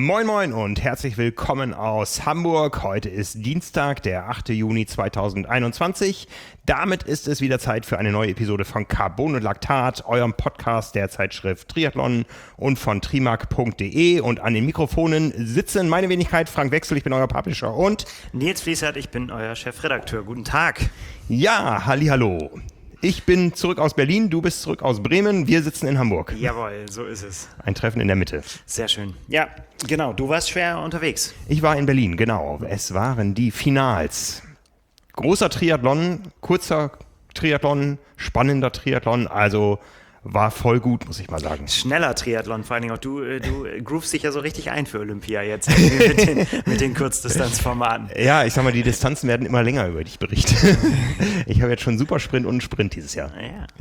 Moin Moin und herzlich willkommen aus Hamburg. Heute ist Dienstag, der 8. Juni 2021. Damit ist es wieder Zeit für eine neue Episode von Carbon und Laktat, eurem Podcast der Zeitschrift Triathlon und von trimark.de. Und an den Mikrofonen sitzen meine Wenigkeit Frank Wechsel, ich bin euer Publisher, und Nils Fließert, ich bin euer Chefredakteur. Guten Tag. Ja, hallihallo. Ich bin zurück aus Berlin, du bist zurück aus Bremen, wir sitzen in Hamburg. Jawohl, so ist es. Ein Treffen in der Mitte. Sehr schön. Ja, genau, du warst schwer unterwegs. Ich war in Berlin, genau. Es waren die Finals. Großer Triathlon, kurzer Triathlon, spannender Triathlon, also war voll gut, muss ich mal sagen. Schneller Triathlon, vor allen Dingen auch. Du groovst dich ja so richtig ein für Olympia jetzt mit den Kurzdistanzformaten. Ja, ich sag mal, die Distanzen werden immer länger, über die ich berichte. Ich habe jetzt schon Supersprint und einen Sprint dieses Jahr.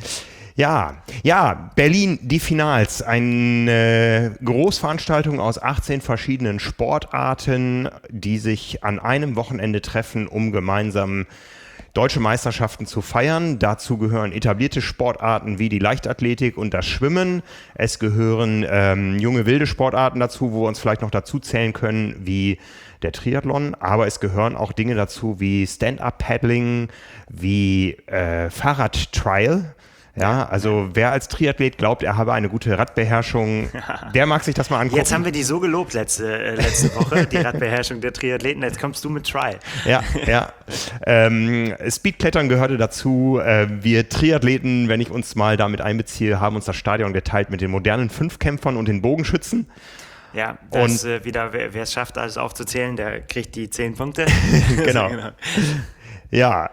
Ja, Berlin, die Finals. Eine Großveranstaltung aus 18 verschiedenen Sportarten, die sich an einem Wochenende treffen, um gemeinsam deutsche Meisterschaften zu feiern. Dazu gehören etablierte Sportarten wie die Leichtathletik und das Schwimmen. Es gehören junge wilde Sportarten dazu, wo wir uns vielleicht noch dazu zählen können, wie der Triathlon. Aber es gehören auch Dinge dazu wie Stand-Up-Paddling, wie Fahrradtrial. Ja, also wer als Triathlet glaubt, er habe eine gute Radbeherrschung, der mag sich das mal angucken. Jetzt haben wir die so gelobt letzte Woche, die Radbeherrschung der Triathleten. Jetzt kommst du mit Trial. Ja. Speedklettern gehörte dazu. Wir Triathleten, wenn ich uns mal damit einbeziehe, haben uns das Stadion geteilt mit den modernen Fünfkämpfern und den Bogenschützen. Ja, das wieder, wer es schafft, alles aufzuzählen, der kriegt die 10 Punkte. Genau. Ja,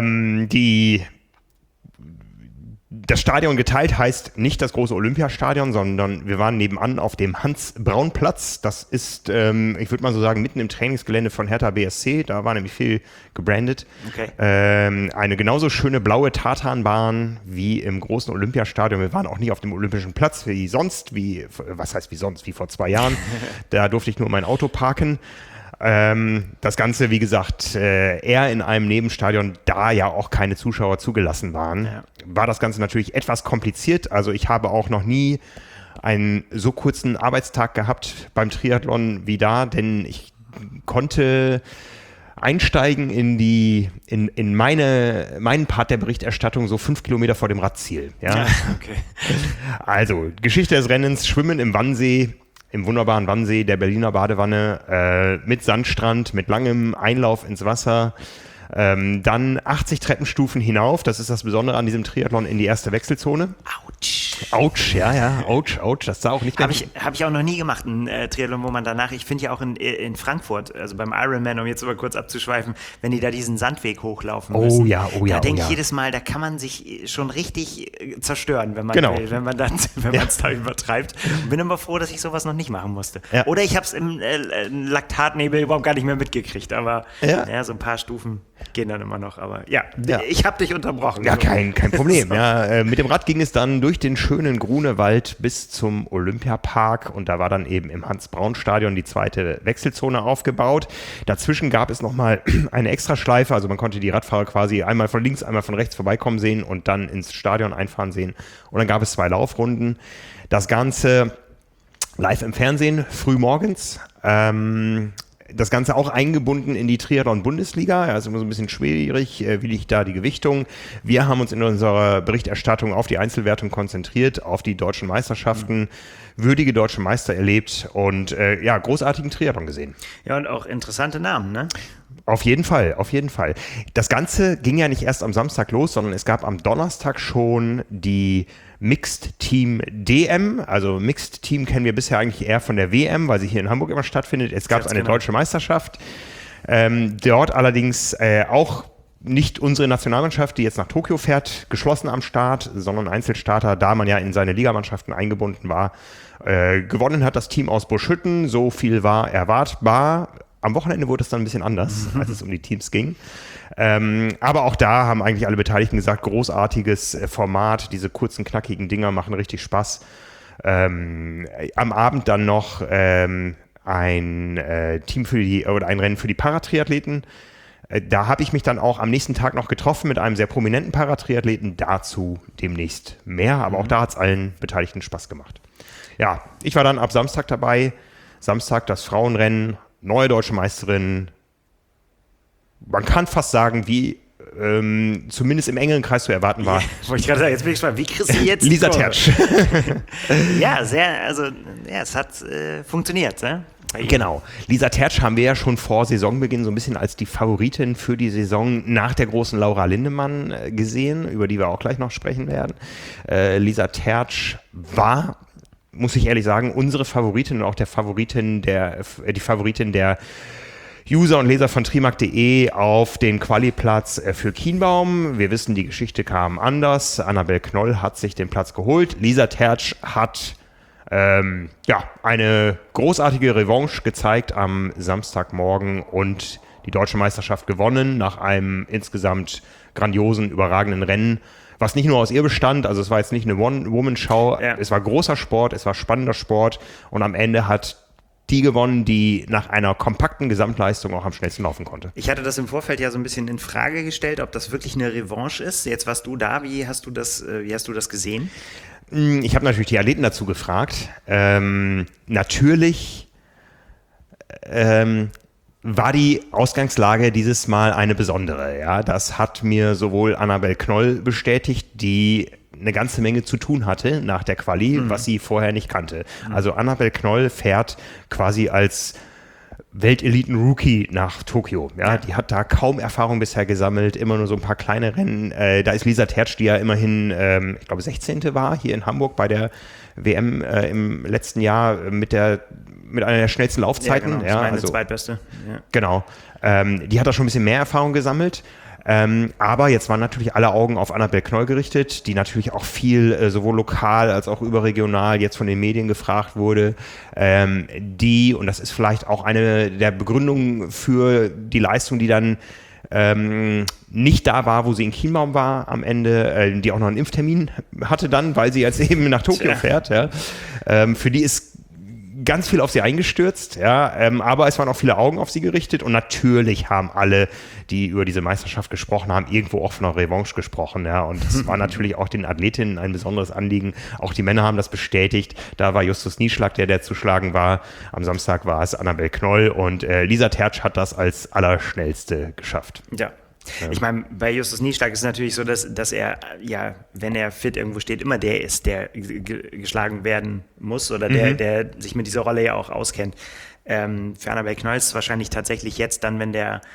das Stadion geteilt heißt nicht das große Olympiastadion, sondern wir waren nebenan auf dem Hans-Braun-Platz. Das ist, ich würde mal so sagen, mitten im Trainingsgelände von Hertha BSC. Da war nämlich viel gebrandet. Okay. Eine genauso schöne blaue Tartanbahn wie im großen Olympiastadion. Wir waren auch nicht auf dem Olympischen Platz wie sonst, wie vor 2 Jahren. Da durfte ich nur mein Auto parken. Das Ganze, wie gesagt, eher in einem Nebenstadion, da ja auch keine Zuschauer zugelassen waren, war das Ganze natürlich etwas kompliziert. Also ich habe auch noch nie einen so kurzen Arbeitstag gehabt beim Triathlon wie da, denn ich konnte einsteigen in meinen Part der Berichterstattung so 5 Kilometer vor dem Radziel. Ja? Okay. Also, Geschichte des Rennens, Schwimmen im Wannsee. Im wunderbaren Wannsee der Berliner Badewanne mit Sandstrand, mit langem Einlauf ins Wasser. Dann 80 Treppenstufen hinauf, das ist das Besondere an diesem Triathlon, in die erste Wechselzone. Autsch, ouch, das sah auch nicht ganz... Hab ich auch noch nie gemacht, ein Triathlon, wo man danach, ich finde ja auch in Frankfurt, also beim Ironman, um jetzt mal kurz abzuschweifen, wenn die da diesen Sandweg hochlaufen müssen. Da denke ich jedes Mal, da kann man sich schon richtig zerstören, wenn man will, wenn man es da übertreibt. Und bin immer froh, dass ich sowas noch nicht machen musste. Ja. Oder ich habe es im Laktatnebel überhaupt gar nicht mehr mitgekriegt, aber so ein paar Stufen gehen dann immer noch, aber ich habe dich unterbrochen. Ja, kein Problem. Ja, mit dem Rad ging es dann durch den schönen Grunewald bis zum Olympiapark und da war dann eben im Hans-Braun-Stadion die zweite Wechselzone aufgebaut. Dazwischen gab es nochmal eine Extraschleife, also man konnte die Radfahrer quasi einmal von links, einmal von rechts vorbeikommen sehen und dann ins Stadion einfahren sehen. Und dann gab es 2 Laufrunden. Das Ganze live im Fernsehen, früh morgens. Das Ganze auch eingebunden in die Triathlon-Bundesliga. Also immer so ein bisschen schwierig, wie liegt da die Gewichtung. Wir haben uns in unserer Berichterstattung auf die Einzelwertung konzentriert, auf die deutschen Meisterschaften, würdige deutsche Meister erlebt und großartigen Triathlon gesehen. Ja, und auch interessante Namen, ne? Auf jeden Fall. Das Ganze ging ja nicht erst am Samstag los, sondern es gab am Donnerstag schon die Mixed Team DM. Also Mixed Team kennen wir bisher eigentlich eher von der WM, weil sie hier in Hamburg immer stattfindet. Jetzt gab es eine deutsche Meisterschaft. Dort allerdings auch nicht unsere Nationalmannschaft, die jetzt nach Tokio fährt, geschlossen am Start, sondern Einzelstarter, da man ja in seine Ligamannschaften eingebunden war. Gewonnen hat das Team aus Buschütten, so viel war erwartbar. Am Wochenende wurde es dann ein bisschen anders, als es um die Teams ging. Aber auch da haben eigentlich alle Beteiligten gesagt, großartiges Format, diese kurzen, knackigen Dinger machen richtig Spaß. Am Abend dann noch ein Team ein Rennen für die Paratriathleten. Da habe ich mich dann auch am nächsten Tag noch getroffen mit einem sehr prominenten Paratriathleten. Dazu demnächst mehr, aber auch da hat es allen Beteiligten Spaß gemacht. Ja, ich war dann ab Samstag dabei. Samstag das Frauenrennen, neue deutsche Meisterin. Man kann fast sagen, wie zumindest im engeren Kreis zu erwarten war. Wollte ich gerade sagen, jetzt bin ich gespannt, wie kriegst du jetzt Lisa Tertsch. Es hat funktioniert, ne? Genau. Lisa Tertsch haben wir ja schon vor Saisonbeginn so ein bisschen als die Favoritin für die Saison nach der großen Laura Lindemann gesehen, über die wir auch gleich noch sprechen werden. Lisa Tertsch war, muss ich ehrlich sagen, unsere Favoritin und auch die Favoritin der User und Leser von Trimark.de auf den Quali-Platz für Kienbaum. Wir wissen, die Geschichte kam anders. Annabel Knoll hat sich den Platz geholt. Lisa Tertsch hat eine großartige Revanche gezeigt am Samstagmorgen und die deutsche Meisterschaft gewonnen nach einem insgesamt grandiosen, überragenden Rennen, was nicht nur aus ihr bestand, also es war jetzt nicht eine One-Woman-Show, Es war großer Sport, es war spannender Sport und am Ende hat die gewonnen, die nach einer kompakten Gesamtleistung auch am schnellsten laufen konnte. Ich hatte das im Vorfeld ja so ein bisschen in Frage gestellt, ob das wirklich eine Revanche ist. Jetzt warst du da, wie hast du das gesehen? Ich habe natürlich die Athleten dazu gefragt. Natürlich war die Ausgangslage dieses Mal eine besondere. Ja? Das hat mir sowohl Annabel Knoll bestätigt, die eine ganze Menge zu tun hatte nach der Quali, was sie vorher nicht kannte. Also Annabel Knoll fährt quasi als Welteliten-Rookie nach Tokio. Ja, die hat da kaum Erfahrung bisher gesammelt, immer nur so ein paar kleine Rennen. Da ist Lisa Tertsch, die ja immerhin, ich glaube 16. war hier in Hamburg bei der WM im letzten Jahr mit einer der schnellsten Laufzeiten. Ja, genau. Das ist meine zweitbeste. Ja. Genau. Die hat da schon ein bisschen mehr Erfahrung gesammelt. Aber jetzt waren natürlich alle Augen auf Annabel Knoll gerichtet, die natürlich auch viel sowohl lokal als auch überregional jetzt von den Medien gefragt wurde, die, und das ist vielleicht auch eine der Begründungen für die Leistung, die dann nicht da war, wo sie in Kienbaum war am Ende, die auch noch einen Impftermin hatte dann, weil sie jetzt eben nach Tokio fährt. Ja. Für die ist ganz viel auf sie eingestürzt, aber es waren auch viele Augen auf sie gerichtet und natürlich haben alle, die über diese Meisterschaft gesprochen haben, irgendwo auch von einer Revanche gesprochen, und das war natürlich auch den Athletinnen ein besonderes Anliegen. Auch die Männer haben das bestätigt. Da war Justus Nieschlag, der zu schlagen war. Am Samstag war es Annabel Knoll und Lisa Tertsch hat das als Allerschnellste geschafft. Ja. Ich meine, bei Justus Nieschlag ist es natürlich so, dass er, wenn er fit irgendwo steht, immer der ist, der geschlagen werden muss oder der sich mit dieser Rolle ja auch auskennt. Für Annabel Knoll ist es wahrscheinlich tatsächlich jetzt dann, wenn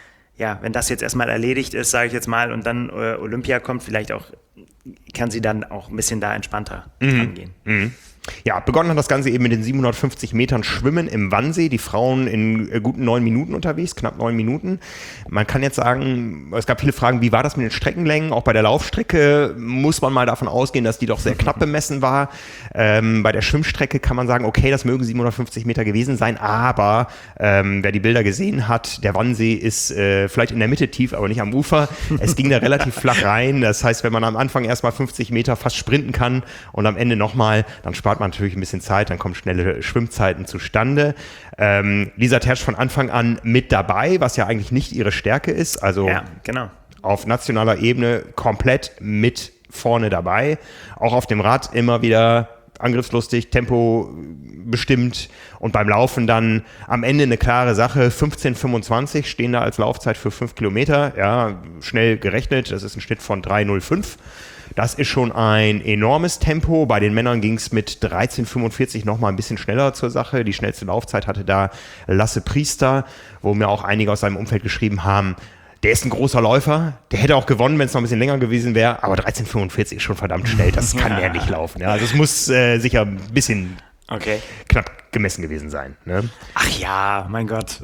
das jetzt erstmal erledigt ist, sage ich jetzt mal, und dann Olympia kommt, vielleicht auch, kann sie dann auch ein bisschen da entspannter angehen. Ja, begonnen hat das Ganze eben mit den 750 Metern Schwimmen im Wannsee. Die Frauen in guten 9 Minuten unterwegs, knapp 9 Minuten. Man kann jetzt sagen, es gab viele Fragen, wie war das mit den Streckenlängen? Auch bei der Laufstrecke muss man mal davon ausgehen, dass die doch sehr knapp bemessen war. Bei der Schwimmstrecke kann man sagen, okay, das mögen 750 Meter gewesen sein, aber wer die Bilder gesehen hat, der Wannsee ist vielleicht in der Mitte tief, aber nicht am Ufer. Es ging da relativ flach rein. Das heißt, wenn man am Anfang erstmal 50 Meter fast sprinten kann und am Ende nochmal, dann spart man natürlich ein bisschen Zeit, dann kommen schnelle Schwimmzeiten zustande. Lisa Tertsch von Anfang an mit dabei, was ja eigentlich nicht ihre Stärke ist. Also auf nationaler Ebene komplett mit vorne dabei. Auch auf dem Rad immer wieder angriffslustig, Tempo bestimmt und beim Laufen dann am Ende eine klare Sache. 15,25 stehen da als Laufzeit für 5 Kilometer. Ja, schnell gerechnet, das ist ein Schnitt von 3,05. Das ist schon ein enormes Tempo. Bei den Männern ging es mit 13,45 nochmal ein bisschen schneller zur Sache. Die schnellste Laufzeit hatte da Lasse Priester, wo mir auch einige aus seinem Umfeld geschrieben haben, der ist ein großer Läufer, der hätte auch gewonnen, wenn es noch ein bisschen länger gewesen wäre, aber 13,45 ist schon verdammt schnell, das kann der nicht laufen. Ja, also es muss sicher ein bisschen knapp gemessen gewesen sein. Ne? Ach ja, mein Gott.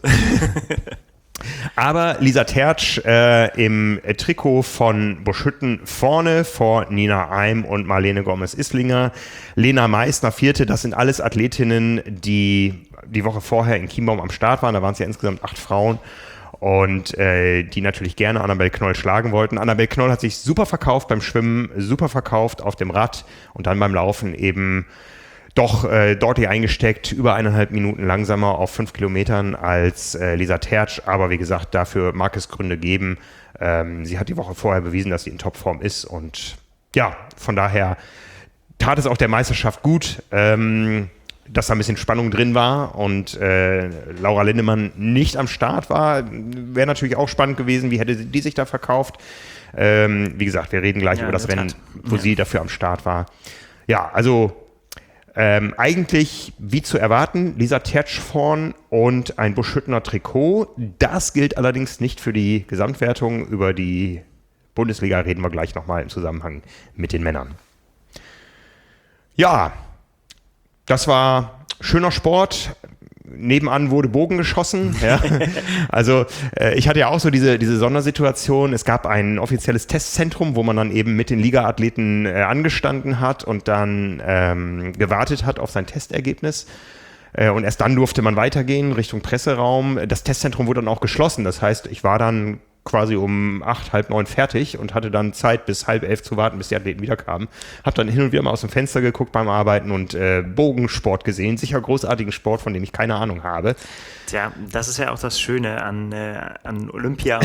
Aber Lisa Tertsch im Trikot von Buschütten vorne vor Nina Eim und Marlene Gomez-Islinger. Lena Meissner vierte, das sind alles Athletinnen, die die Woche vorher in Kienbaum am Start waren. Da waren es ja insgesamt 8 Frauen. Und die natürlich gerne Annabel Knoll schlagen wollten. Annabel Knoll hat sich super verkauft beim Schwimmen, super verkauft auf dem Rad und dann beim Laufen eben doch dort hier eingesteckt, über 1,5 Minuten langsamer auf 5 Kilometern als Lisa Tertsch. Aber wie gesagt, dafür mag es Gründe geben. Sie hat die Woche vorher bewiesen, dass sie in Topform ist. Und ja, von daher tat es auch der Meisterschaft gut. dass da ein bisschen Spannung drin war und Laura Lindemann nicht am Start war. Wäre natürlich auch spannend gewesen, wie hätte die sich da verkauft. Wie gesagt, wir reden gleich über das Rennen, wo sie dafür am Start war. Ja, also eigentlich wie zu erwarten, Lisa Tertsch vorn und ein Busch-Hüttner Trikot. Das gilt allerdings nicht für die Gesamtwertung. Über die Bundesliga reden wir gleich nochmal im Zusammenhang mit den Männern. Ja, das war schöner Sport. Nebenan wurde Bogen geschossen. Ja. Also ich hatte ja auch so diese Sondersituation. Es gab ein offizielles Testzentrum, wo man dann eben mit den Liga-Athleten angestanden hat und dann gewartet hat auf sein Testergebnis. Und erst dann durfte man weitergehen Richtung Presseraum. Das Testzentrum wurde dann auch geschlossen. Das heißt, ich war dann quasi um 8, halb 9 fertig und hatte dann Zeit bis 10:30 zu warten, bis die Athleten wiederkamen. Hab dann hin und wieder mal aus dem Fenster geguckt beim Arbeiten und Bogensport gesehen. Sicher großartigen Sport, von dem ich keine Ahnung habe. Tja, das ist ja auch das Schöne an Olympia.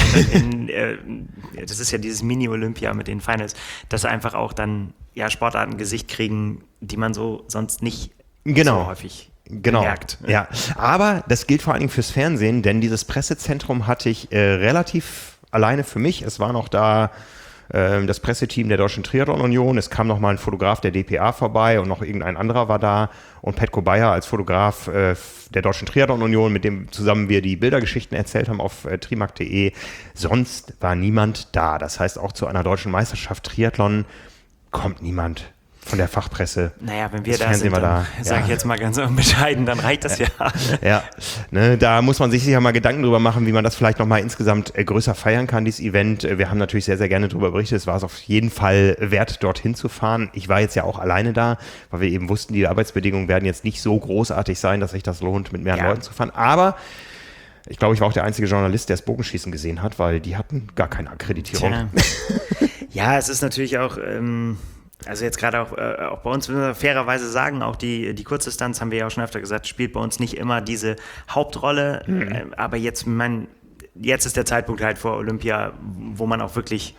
Das ist ja dieses Mini-Olympia mit den Finals, dass einfach auch dann Sportarten Gesicht kriegen, die man so sonst nicht so häufig bemerkt. Ja. Aber das gilt vor allen Dingen fürs Fernsehen, denn dieses Pressezentrum hatte ich relativ alleine für mich. Es war noch da das Presseteam der Deutschen Triathlon Union. Es kam noch mal ein Fotograf der DPA vorbei und noch irgendein anderer war da. Und Petko Bayer als Fotograf der Deutschen Triathlon Union, mit dem zusammen wir die Bildergeschichten erzählt haben auf trimark.de. Sonst war niemand da. Das heißt, auch zu einer deutschen Meisterschaft Triathlon kommt niemand von der Fachpresse. Naja, wenn wir da sind, dann sage ich jetzt mal ganz unbescheiden, dann reicht das ja. Ja, ne, da muss man sich sicher mal Gedanken drüber machen, wie man das vielleicht nochmal insgesamt größer feiern kann, dieses Event. Wir haben natürlich sehr, sehr gerne darüber berichtet. Es war es auf jeden Fall wert, dorthin zu fahren. Ich war jetzt ja auch alleine da, weil wir eben wussten, die Arbeitsbedingungen werden jetzt nicht so großartig sein, dass sich das lohnt, mit mehreren Leuten zu fahren. Aber ich glaube, ich war auch der einzige Journalist, der das Bogenschießen gesehen hat, weil die hatten gar keine Akkreditierung. Ja, es ist natürlich auch... Also jetzt gerade auch bei uns, müssen wir fairerweise sagen, auch die Kurzdistanz, haben wir ja auch schon öfter gesagt, spielt bei uns nicht immer diese Hauptrolle. Aber jetzt ist der Zeitpunkt halt vor Olympia, wo man auch wirklich,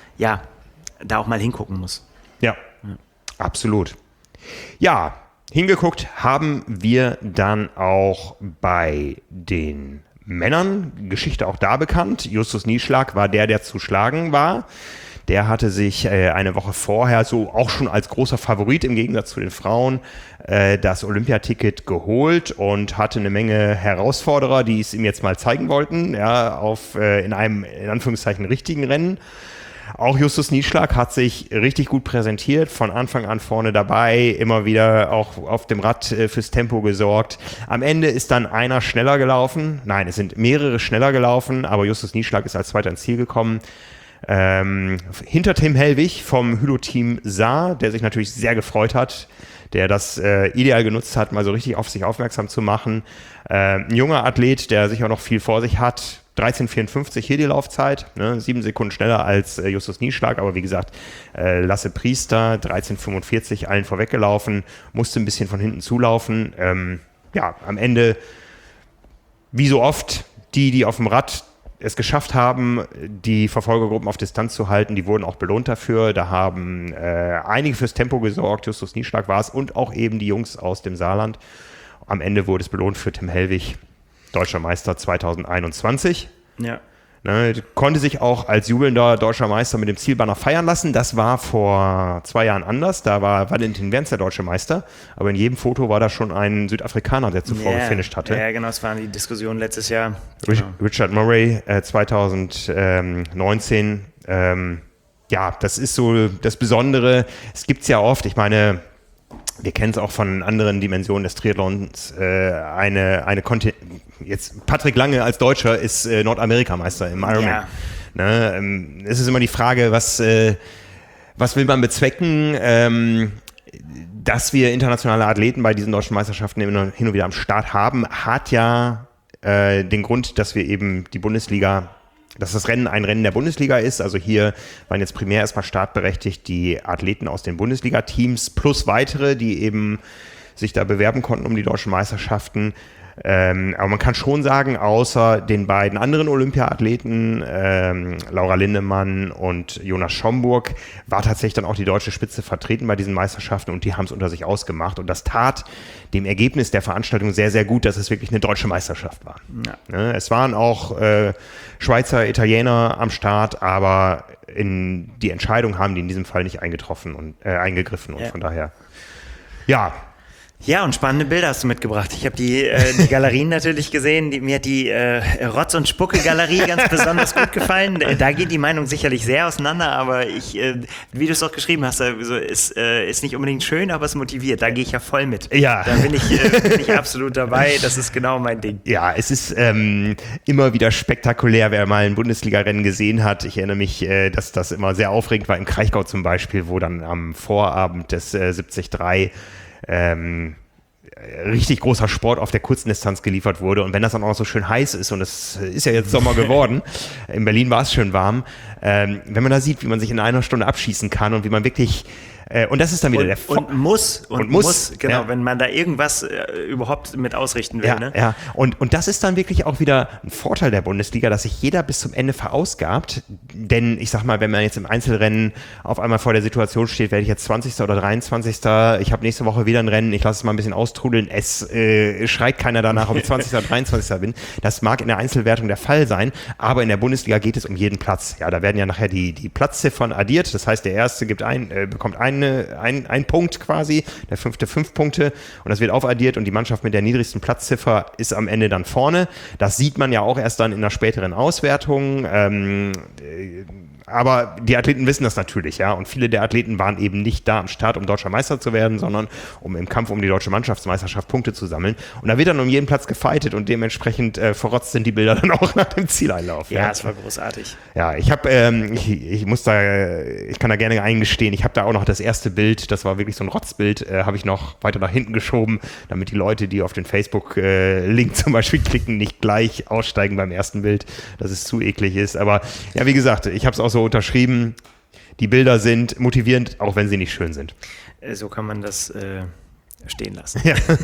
da auch mal hingucken muss. Ja. Absolut. Ja, hingeguckt haben wir dann auch bei den Männern. Geschichte auch da bekannt. Justus Nieschlag war der zu schlagen war. Der hatte sich eine Woche vorher so auch schon als großer Favorit im Gegensatz zu den Frauen das Olympiaticket geholt und hatte eine Menge Herausforderer, die es ihm jetzt mal zeigen wollten, in einem in Anführungszeichen richtigen Rennen. Auch Justus Nieschlag hat sich richtig gut präsentiert, von Anfang an vorne dabei, immer wieder auch auf dem Rad fürs Tempo gesorgt. Am Ende ist dann einer schneller gelaufen. Nein, es sind mehrere schneller gelaufen, aber Justus Nieschlag ist als Zweiter ins Ziel gekommen. Hinter Tim Hellwig vom Hülo-Team Saar, der sich natürlich sehr gefreut hat, der das ideal genutzt hat, mal so richtig auf sich aufmerksam zu machen. Ein junger Athlet, der sicher noch viel vor sich hat, 13,54 hier die Laufzeit, 7 Sekunden schneller als Justus Nieschlag, aber wie gesagt, Lasse Priester, 13,45 allen vorweggelaufen, musste ein bisschen von hinten zulaufen. Am Ende, wie so oft, die auf dem Rad es geschafft haben, die Verfolgergruppen auf Distanz zu halten, die wurden auch belohnt dafür. Da haben einige fürs Tempo gesorgt, Justus Nieschlag war es und auch eben die Jungs aus dem Saarland. Am Ende wurde es belohnt für Tim Hellwig, deutscher Meister 2021. Ja. Konnte sich auch als jubelnder deutscher Meister mit dem Zielbanner feiern lassen. Das war vor 2 Jahren anders. Da war Valentin Werns der deutsche Meister. Aber in jedem Foto war da schon ein Südafrikaner, der zuvor gefinisht hatte. Ja, genau, das waren die Diskussionen letztes Jahr. Genau. Richard Murray 2019. Das ist so das Besondere. Es gibt es ja oft. Ich meine, wir kennen es auch von anderen Dimensionen des Triathlons. Jetzt Patrick Lange als Deutscher ist Nordamerikameister im Ironman. Ja. Es ist immer die Frage, was will man bezwecken? Dass wir internationale Athleten bei diesen deutschen Meisterschaften immer hin und wieder am Start haben, hat ja den Grund, dass wir eben die Bundesliga, dass das Rennen ein Rennen der Bundesliga ist. Also hier waren jetzt primär erstmal startberechtigt die Athleten aus den Bundesliga-Teams plus weitere, die eben sich da bewerben konnten um die deutschen Meisterschaften. Aber man kann schon sagen, außer den beiden anderen Olympiathleten, Laura Lindemann und Jonas Schomburg, war tatsächlich dann auch die deutsche Spitze vertreten bei diesen Meisterschaften und die haben es unter sich ausgemacht. Und das tat dem Ergebnis der Veranstaltung sehr, sehr gut, dass es wirklich eine deutsche Meisterschaft war. Ja. Es waren auch Schweizer, Italiener am Start, aber in die Entscheidung haben die in diesem Fall nicht eingegriffen und von daher, ja. Ja, und spannende Bilder hast du mitgebracht. Ich habe die Galerien natürlich gesehen. Mir hat die Rotz- und Spucke-Galerie ganz besonders gut gefallen. Da geht die Meinung sicherlich sehr auseinander, aber wie du es auch geschrieben hast, also ist nicht unbedingt schön, aber es motiviert. Da gehe ich ja voll mit. Ja. Da bin ich absolut dabei. Das ist genau mein Ding. Ja, es ist immer wieder spektakulär, wer mal ein Bundesliga-Rennen gesehen hat. Ich erinnere mich, dass das immer sehr aufregend war, im Kraichgau zum Beispiel, wo dann am Vorabend des 73 richtig großer Sport auf der kurzen Distanz geliefert wurde. Und wenn das dann auch noch so schön heiß ist, und es ist ja jetzt Sommer geworden, in Berlin war es schön warm, wenn man da sieht, wie man sich in einer Stunde abschießen kann und wie man wirklich, und das ist dann wieder muss, genau, ja. Wenn man da irgendwas überhaupt mit ausrichten will. Ja, ne? ja. Und das ist dann wirklich auch wieder ein Vorteil der Bundesliga, dass sich jeder bis zum Ende verausgabt. Denn ich sag mal, wenn man jetzt im Einzelrennen auf einmal vor der Situation steht, werde ich jetzt 20. oder 23. Ich habe nächste Woche wieder ein Rennen, ich lasse es mal ein bisschen austrudeln. Es schreit keiner danach, ob ich 20. oder 23. bin. Das mag in der Einzelwertung der Fall sein, aber in der Bundesliga geht es um jeden Platz. Ja, da werden ja nachher die Platzziffern addiert. Das heißt, der Erste bekommt ein Punkt quasi, der Fünfte 5 Punkte und das wird aufaddiert und die Mannschaft mit der niedrigsten Platzziffer ist am Ende dann vorne. Das sieht man ja auch erst dann in einer späteren Auswertung. Aber die Athleten wissen das natürlich, ja. Und viele der Athleten waren eben nicht da am Start, um deutscher Meister zu werden, sondern um im Kampf um die deutsche Mannschaftsmeisterschaft Punkte zu sammeln. Und da wird dann um jeden Platz gefightet und dementsprechend verrotzt sind die Bilder dann auch nach dem Zieleinlauf. Ja, es war großartig. Ja, ich kann da gerne eingestehen, ich habe da auch noch das erste Bild, das war wirklich so ein Rotzbild, habe ich noch weiter nach hinten geschoben, damit die Leute, die auf den Facebook-Link zum Beispiel klicken, nicht gleich aussteigen beim ersten Bild, dass es zu eklig ist. Aber ja, wie gesagt, ich habe es auch so unterschrieben, die Bilder sind motivierend, auch wenn sie nicht schön sind. So kann man das stehen lassen.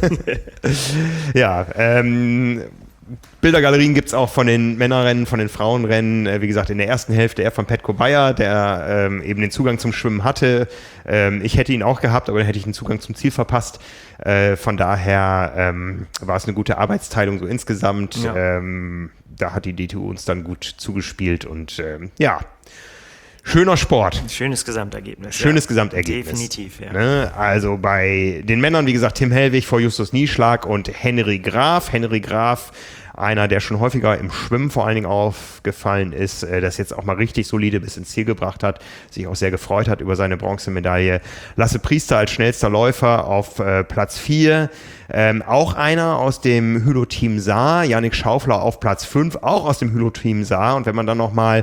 Ja, Bildergalerien gibt es auch von den Männerrennen, von den Frauenrennen. Wie gesagt, in der ersten Hälfte von Petko Bayer, der eben den Zugang zum Schwimmen hatte. Ich hätte ihn auch gehabt, aber dann hätte ich den Zugang zum Ziel verpasst. Von daher war es eine gute Arbeitsteilung so insgesamt. Ja. Da hat die DTU uns dann gut zugespielt und ja. Schöner Sport. Schönes Gesamtergebnis. Schönes Gesamtergebnis. Definitiv, ja. Ne? Also bei den Männern, wie gesagt, Tim Hellwig vor Justus Nieschlag und Henry Graf. Henry Graf, einer, der schon häufiger im Schwimmen vor allen Dingen aufgefallen ist, das jetzt auch mal richtig solide bis ins Ziel gebracht hat, sich auch sehr gefreut hat über seine Bronzemedaille. Lasse Priester als schnellster Läufer auf Platz 4. Auch einer aus dem Hylo-Team Saar, Yannick Schaufler auf Platz 5, auch aus dem Hylo-Team Saar. Und wenn man dann nochmal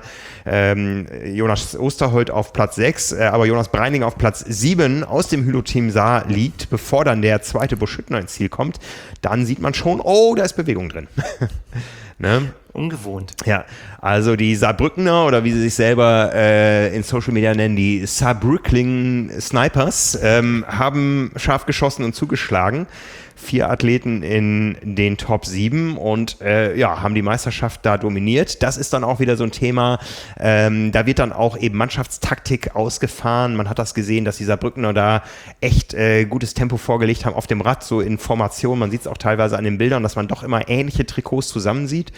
Jonas Osterholt auf Platz 6, aber Jonas Breining auf Platz 7 aus dem Hylo-Team Saar liegt, bevor dann der zweite Buschüttner ins Ziel kommt, dann sieht man schon, oh, da ist Bewegung drin. Ne? Ungewohnt. Ja, also die Saarbrückener oder wie sie sich selber in Social Media nennen, die Saarbrückling Snipers, haben scharf geschossen und zugeschlagen. 4 Athleten in den Top 7 und haben die Meisterschaft da dominiert. Das ist dann auch wieder so ein Thema, da wird dann auch eben Mannschaftstaktik ausgefahren. Man hat das gesehen, dass die Saarbrückener da echt gutes Tempo vorgelegt haben auf dem Rad, so in Formation. Man sieht es auch teilweise an den Bildern, dass man doch immer ähnliche Trikots zusammensieht.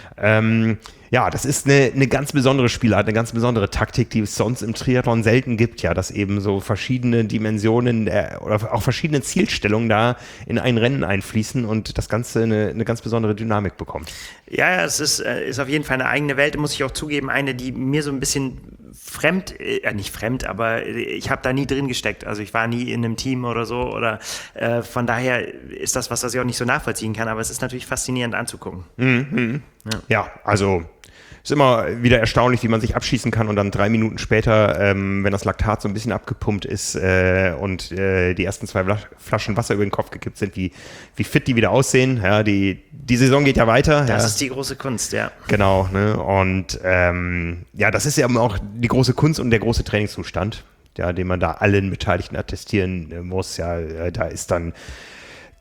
Ja, das ist eine ganz besondere Spielart, eine ganz besondere Taktik, die es sonst im Triathlon selten gibt, ja, dass eben so verschiedene Dimensionen oder auch verschiedene Zielstellungen da in ein Rennen einfließen und das Ganze eine ganz besondere Dynamik bekommt. Ja, es ist auf jeden Fall eine eigene Welt, muss ich auch zugeben, eine, die mir so ein bisschen nicht fremd, aber ich habe da nie drin gesteckt. Also ich war nie in einem Team oder so oder von daher ist das was ich auch nicht so nachvollziehen kann, aber es ist natürlich faszinierend anzugucken. Mhm. Ja, also ist immer wieder erstaunlich, wie man sich abschießen kann und dann 3 Minuten später, wenn das Laktat so ein bisschen abgepumpt ist und die ersten 2 Flaschen Wasser über den Kopf gekippt sind, wie fit die wieder aussehen. Ja, die Saison geht ja weiter. Das ist die große Kunst, ja. Genau, ne? Und das ist ja auch die große Kunst und der große Trainingszustand, ja, den man da allen Beteiligten attestieren muss. Ja, da ist dann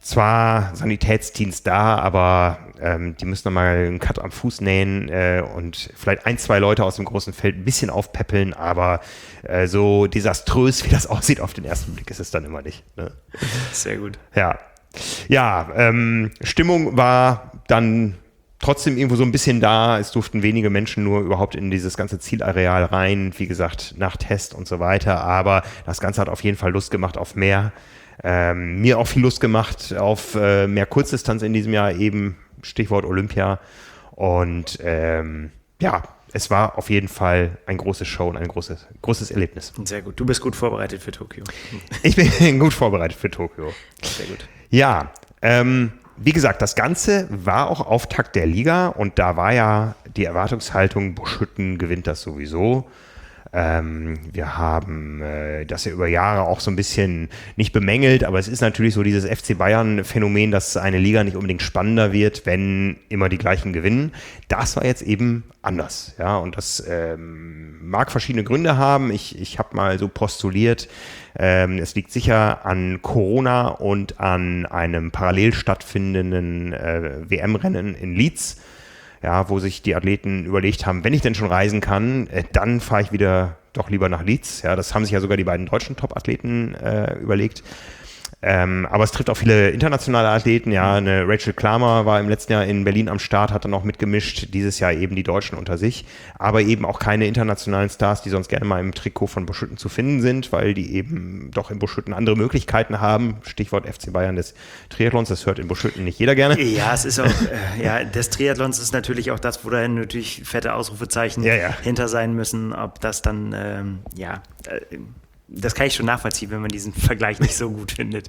zwar Sanitätsdienst da, aber die müssen nochmal einen Cut am Fuß nähen und vielleicht 1, 2 Leute aus dem großen Feld ein bisschen aufpäppeln, aber so desaströs, wie das aussieht auf den ersten Blick, ist es dann immer nicht. Ne? Sehr gut. Ja, Stimmung war dann trotzdem irgendwo so ein bisschen da. Es durften wenige Menschen nur überhaupt in dieses ganze Zielareal rein, wie gesagt, nach Test und so weiter, aber das Ganze hat auf jeden Fall Lust gemacht auf mehr. Mir auch viel Lust gemacht auf mehr Kurzdistanz in diesem Jahr, eben Stichwort Olympia. Und es war auf jeden Fall ein großes Show und ein großes Erlebnis. Sehr gut. Du bist gut vorbereitet für Tokio. Ich bin gut vorbereitet für Tokio. Sehr gut. Ja, wie gesagt, das Ganze war auch Auftakt der Liga und da war ja die Erwartungshaltung, Busch-Hütten gewinnt das sowieso. Wir haben das ja über Jahre auch so ein bisschen nicht bemängelt, aber es ist natürlich so dieses FC Bayern-Phänomen, dass eine Liga nicht unbedingt spannender wird, wenn immer die gleichen gewinnen. Das war jetzt eben anders, ja, und das mag verschiedene Gründe haben. Ich habe mal so postuliert, es liegt sicher an Corona und an einem parallel stattfindenden WM-Rennen in Leeds. Ja, wo sich die Athleten überlegt haben, wenn ich denn schon reisen kann, dann fahre ich wieder doch lieber nach Leeds. Ja, das haben sich ja sogar die beiden deutschen Top-Athleten überlegt. Aber es trifft auch viele internationale Athleten. Ja, eine Rachel Klammer war im letzten Jahr in Berlin am Start, hat dann auch mitgemischt. Dieses Jahr eben die Deutschen unter sich. Aber eben auch keine internationalen Stars, die sonst gerne mal im Trikot von Busch-Hütten zu finden sind, weil die eben doch in Busch-Hütten andere Möglichkeiten haben. Stichwort FC Bayern des Triathlons. Das hört in Busch-Hütten nicht jeder gerne. Ja, es ist auch, des Triathlons ist natürlich auch das, wo da natürlich fette Ausrufezeichen hinter sein müssen. Ob das dann, das kann ich schon nachvollziehen, wenn man diesen Vergleich nicht so gut findet.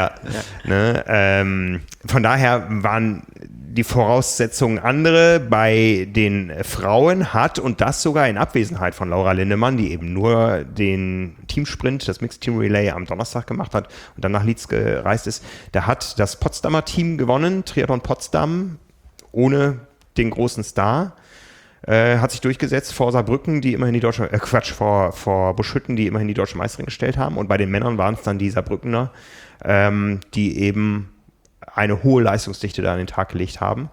Ne, von daher waren die Voraussetzungen andere. Bei den Frauen hat, und das sogar in Abwesenheit von Laura Lindemann, die eben nur den Teamsprint, das Mixed Team Relay am Donnerstag gemacht hat und dann nach Leeds gereist ist, da hat das Potsdamer Team gewonnen, Triathlon Potsdam, ohne den großen Star. Hat sich durchgesetzt vor Saarbrücken, die immerhin die deutsche, vor Busch-Hütten, die immerhin die deutsche Meisterin gestellt haben. Und bei den Männern waren es dann die Saarbrückener, die eben eine hohe Leistungsdichte da an den Tag gelegt haben.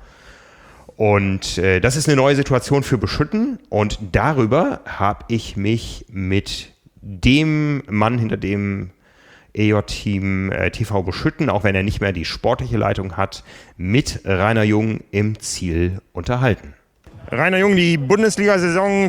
Und das ist eine neue Situation für Busch-Hütten. Und darüber habe ich mich mit dem Mann hinter dem EJ-Team TV Busch-Hütten, auch wenn er nicht mehr die sportliche Leitung hat, mit Rainer Jung im Ziel unterhalten. Rainer Jung, die Bundesliga-Saison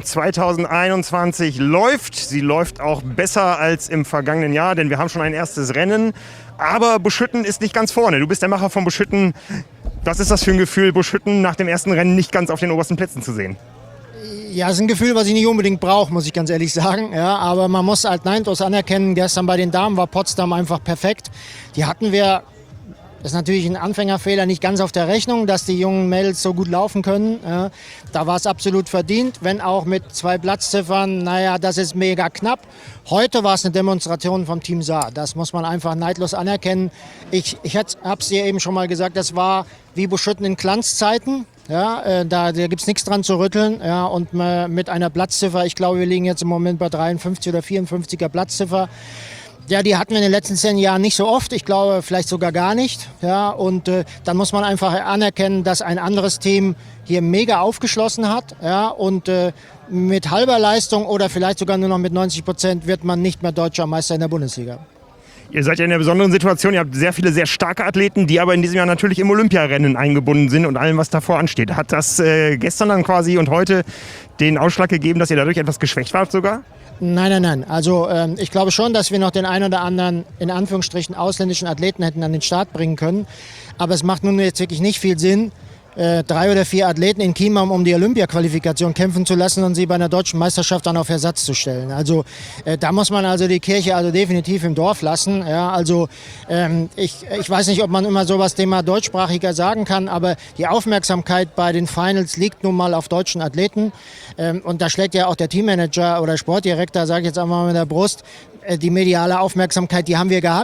2021 läuft. Sie läuft auch besser als im vergangenen Jahr, denn wir haben schon ein erstes Rennen. Aber Busch-Hütten ist nicht ganz vorne. Du bist der Macher von Busch-Hütten. Was ist das für ein Gefühl, Busch-Hütten nach dem ersten Rennen nicht ganz auf den obersten Plätzen zu sehen? Ja, es ist ein Gefühl, was ich nicht unbedingt brauche, muss ich ganz ehrlich sagen. Ja, aber man muss halt neidlos anerkennen, gestern bei den Damen war Potsdam einfach perfekt. Die hatten wir... Das ist natürlich ein Anfängerfehler, nicht ganz auf der Rechnung, dass die jungen Mädels so gut laufen können. Ja, da war es absolut verdient, wenn auch mit 2 Platzziffern. Naja, das ist mega knapp. Heute war es eine Demonstration vom Team Saar. Das muss man einfach neidlos anerkennen. Ich habe es dir eben schon mal gesagt, das war wie Busch-Hütten in Glanzzeiten. Ja, da gibt es nichts dran zu rütteln. Ja, und mit einer Platzziffer, ich glaube, wir liegen jetzt im Moment bei 53 oder 54er Platzziffer. Ja, die hatten wir in den letzten 10 Jahren nicht so oft. Ich glaube, vielleicht sogar gar nicht. Ja, und dann muss man einfach anerkennen, dass ein anderes Team hier mega aufgeschlossen hat. Ja, und mit halber Leistung oder vielleicht sogar nur noch mit 90% wird man nicht mehr deutscher Meister in der Bundesliga. Ihr seid ja in einer besonderen Situation. Ihr habt sehr viele, sehr starke Athleten, die aber in diesem Jahr natürlich im Olympiarennen eingebunden sind und allem, was davor ansteht. Hat das gestern dann quasi und heute den Ausschlag gegeben, dass ihr dadurch etwas geschwächt wart sogar? Nein. Also ich glaube schon, dass wir noch den einen oder anderen, in Anführungsstrichen, ausländischen Athleten hätten an den Start bringen können. Aber es macht nun jetzt wirklich nicht viel Sinn, 3 oder 4 Athleten in Chiemgau um die Olympia-Qualifikation kämpfen zu lassen und sie bei einer deutschen Meisterschaft dann auf Ersatz zu stellen. Also da muss man also die Kirche also definitiv im Dorf lassen. Ja, also ich weiß nicht, ob man immer sowas Thema deutschsprachiger sagen kann, aber die Aufmerksamkeit bei den Finals liegt nun mal auf deutschen Athleten. Und da schlägt ja auch der Teammanager oder Sportdirektor, sage ich jetzt einfach mal mit der Brust, die mediale Aufmerksamkeit, die haben wir gehabt.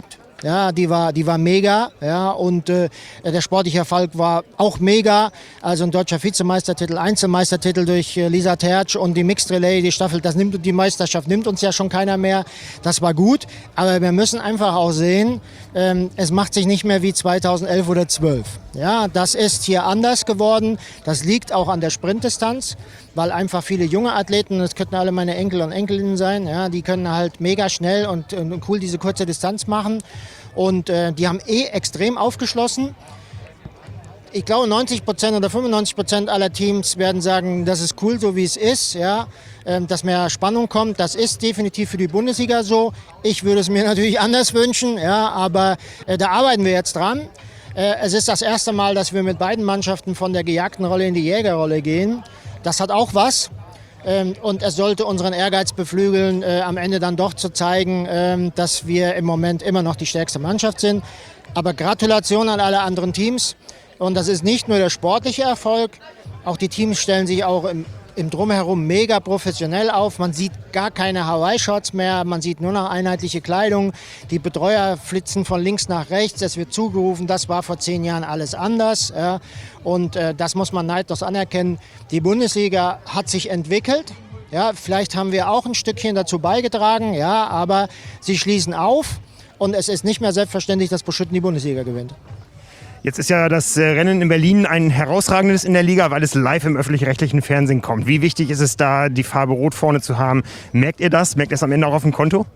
Ja, die war mega, ja, und der sportliche Erfolg war auch mega. Also ein deutscher Vizemeistertitel, Einzelmeistertitel durch Lisa Tertsch und die Mixed Relay, die Staffel, die Meisterschaft nimmt uns ja schon keiner mehr. Das war gut, aber wir müssen einfach auch sehen, es macht sich nicht mehr wie 2011 oder 12. Ja, das ist hier anders geworden. Das liegt auch an der Sprintdistanz, weil einfach viele junge Athleten, das könnten alle meine Enkel und Enkelinnen sein, ja, die können halt mega schnell und cool diese kurze Distanz machen. Und die haben extrem aufgeschlossen. Ich glaube, 90% oder 95% aller Teams werden sagen, das ist cool, so wie es ist, ja, dass mehr Spannung kommt. Das ist definitiv für die Bundesliga so. Ich würde es mir natürlich anders wünschen, ja, aber da arbeiten wir jetzt dran. Es ist das erste Mal, dass wir mit beiden Mannschaften von der gejagten Rolle in die Jägerrolle gehen. Das hat auch was. Und es sollte unseren Ehrgeiz beflügeln, am Ende dann doch zu zeigen, dass wir im Moment immer noch die stärkste Mannschaft sind. Aber Gratulation an alle anderen Teams. Und das ist nicht nur der sportliche Erfolg, auch die Teams stellen sich auch im Drumherum mega professionell auf. Man sieht gar keine Hawaii-Shots mehr, man sieht nur noch einheitliche Kleidung. Die Betreuer flitzen von links nach rechts, es wird zugerufen, das war vor 10 Jahren alles anders. Ja. Und das muss man neidlos anerkennen. Die Bundesliga hat sich entwickelt. Ja, vielleicht haben wir auch ein Stückchen dazu beigetragen, ja, aber sie schließen auf und es ist nicht mehr selbstverständlich, dass Buschütten die Bundesliga gewinnt. Jetzt ist ja das Rennen in Berlin ein herausragendes in der Liga, weil es live im öffentlich-rechtlichen Fernsehen kommt. Wie wichtig ist es da, die Farbe Rot vorne zu haben? Merkt ihr das? Merkt ihr es am Ende auch auf dem Konto?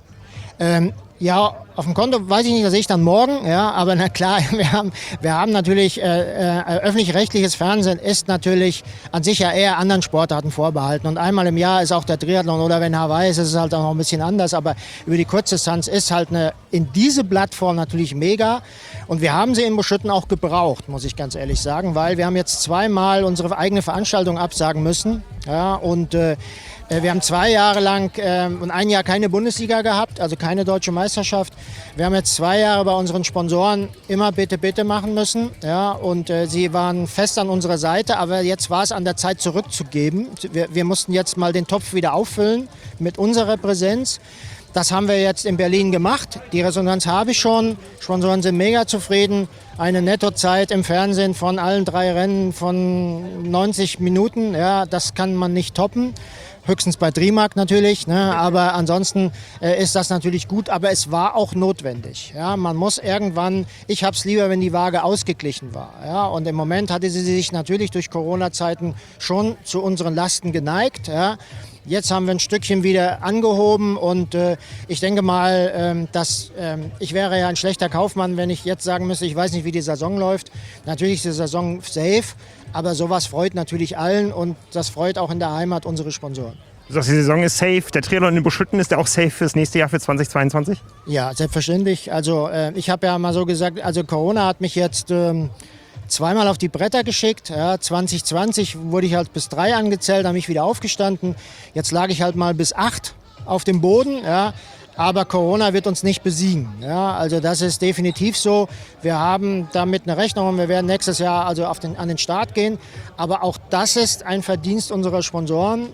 Ja, auf dem Konto weiß ich nicht, das sehe ich dann morgen, ja, aber na klar, wir haben natürlich, öffentlich-rechtliches Fernsehen ist natürlich an sich ja eher anderen Sportarten vorbehalten und einmal im Jahr ist auch der Triathlon oder wenn Hawaii ist, ist es halt auch noch ein bisschen anders, aber über die Kurzdistanz ist halt in diese Plattform natürlich mega und wir haben sie in Buschütten auch gebraucht, muss ich ganz ehrlich sagen, weil wir haben jetzt zweimal unsere eigene Veranstaltung absagen müssen, ja, und wir haben 2 Jahre lang und ein Jahr keine Bundesliga gehabt, also keine deutsche Meisterschaft. Wir haben jetzt 2 Jahre bei unseren Sponsoren immer bitte, bitte machen müssen. Ja, und sie waren fest an unserer Seite, aber jetzt war es an der Zeit zurückzugeben. Wir mussten jetzt mal den Topf wieder auffüllen mit unserer Präsenz. Das haben wir jetzt in Berlin gemacht. Die Resonanz habe ich schon. Sponsoren sind mega zufrieden. Eine Nettozeit im Fernsehen von allen 3 Rennen von 90 Minuten. Ja, das kann man nicht toppen. Höchstens bei Trimark natürlich, ne? Aber ansonsten ist das natürlich gut, aber es war auch notwendig. Ja? Man muss irgendwann, ich habe es lieber, wenn die Waage ausgeglichen war. Ja? Und im Moment hatte sie sich natürlich durch Corona-Zeiten schon zu unseren Lasten geneigt. Ja? Jetzt haben wir ein Stückchen wieder angehoben und ich denke mal, dass ich wäre ja ein schlechter Kaufmann, wenn ich jetzt sagen müsste, ich weiß nicht, wie die Saison läuft. Natürlich ist die Saison safe, aber sowas freut natürlich allen und das freut auch in der Heimat unsere Sponsoren. Du sagst, die Saison ist safe. Der Triathlon in Buschütten, ist der auch safe fürs nächste Jahr, für 2022? Ja, selbstverständlich. Also ich habe ja mal so gesagt, also Corona hat mich jetzt zweimal auf die Bretter geschickt. Ja, 2020 wurde ich halt bis 3 angezählt, dann bin ich wieder aufgestanden. Jetzt lag ich halt mal bis 8 auf dem Boden. Ja. Aber Corona wird uns nicht besiegen. Ja, also das ist definitiv so. Wir haben damit eine Rechnung und wir werden nächstes Jahr also an den Start gehen. Aber auch das ist ein Verdienst unserer Sponsoren,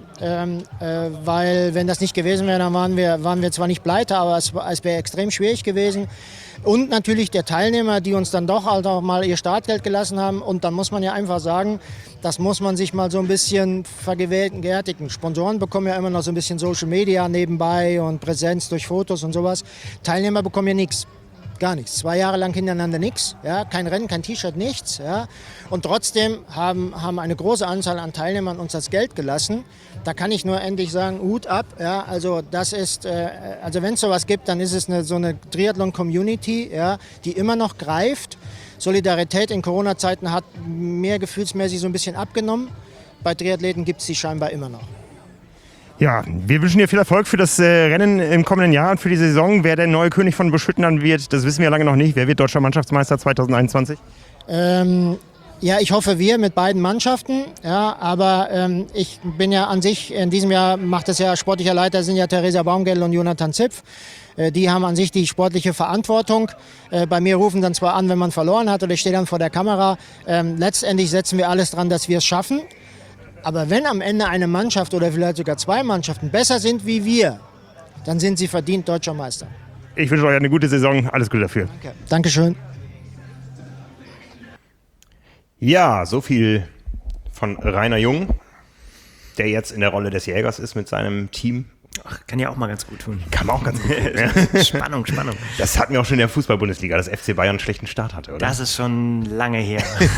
weil wenn das nicht gewesen wäre, dann waren wir zwar nicht pleite, aber es wäre extrem schwierig gewesen. Und natürlich der Teilnehmer, die uns dann doch halt auch mal ihr Startgeld gelassen haben. Und dann muss man ja einfach sagen, das muss man sich mal so ein bisschen vergegenwärtigen. Sponsoren bekommen ja immer noch so ein bisschen Social Media nebenbei und Präsenz durch Fotos und sowas. Teilnehmer bekommen ja nichts. Gar nichts. 2 Jahre lang hintereinander nichts. Ja? Kein Rennen, kein T-Shirt, nichts. Ja? Und trotzdem haben eine große Anzahl an Teilnehmern uns das Geld gelassen. Da kann ich nur endlich sagen, Hut ab. Ja? Also das ist, also wenn es sowas gibt, dann ist es so eine Triathlon-Community, ja, die immer noch greift. Solidarität in Corona-Zeiten hat mir gefühlsmäßig so ein bisschen abgenommen. Bei Triathleten gibt es die scheinbar immer noch. Ja, wir wünschen dir viel Erfolg für das Rennen im kommenden Jahr und für die Saison. Wer der neue König von Buschütten dann wird, das wissen wir lange noch nicht. Wer wird deutscher Mannschaftsmeister 2021? Ja, ich hoffe wir mit beiden Mannschaften. Ja, aber ich bin ja an sich, in diesem Jahr macht es ja sportlicher Leiter, sind ja Theresa Baumgärtl und Jonathan Zipf. Die haben an sich die sportliche Verantwortung. Bei mir rufen dann zwar an, wenn man verloren hat, oder ich stehe dann vor der Kamera. Letztendlich setzen wir alles dran, dass wir es schaffen. Aber wenn am Ende eine Mannschaft oder vielleicht sogar 2 Mannschaften besser sind wie wir, dann sind sie verdient deutscher Meister. Ich wünsche euch eine gute Saison. Alles Gute dafür. Danke. Dankeschön. Ja, so viel von Rainer Jung, der jetzt in der Rolle des Jägers ist mit seinem Team. Ach, kann ja auch mal ganz gut tun. Kann man auch ganz gut tun. Ja. Spannung. Das hatten wir auch schon in der Fußball-Bundesliga, dass FC Bayern einen schlechten Start hatte, oder? Das ist schon lange her.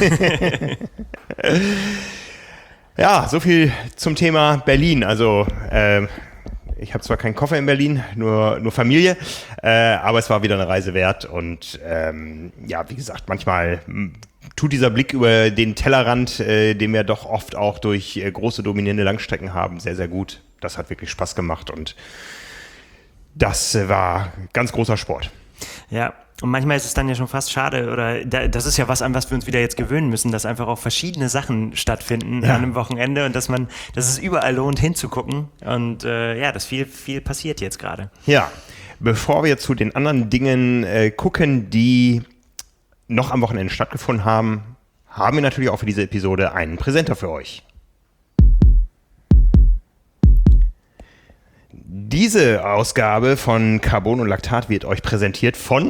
Ja, so viel zum Thema Berlin. Also ich habe zwar keinen Koffer in Berlin, nur Familie, aber es war wieder eine Reise wert. Und ja, wie gesagt, manchmal tut dieser Blick über den Tellerrand, den wir doch oft auch durch große dominierende Langstrecken haben, sehr, sehr gut. Das hat wirklich Spaß gemacht und das war ganz großer Sport. Ja, und manchmal ist es dann ja schon fast schade, oder das ist ja was, an was wir uns wieder jetzt gewöhnen müssen, dass einfach auch verschiedene Sachen stattfinden an einem Wochenende und dass es überall lohnt hinzugucken und dass viel passiert jetzt gerade. Ja, bevor wir zu den anderen Dingen gucken, die noch am Wochenende stattgefunden haben, haben wir natürlich auch für diese Episode einen Präsenter für euch. Diese Ausgabe von Carbon und Laktat wird euch präsentiert von...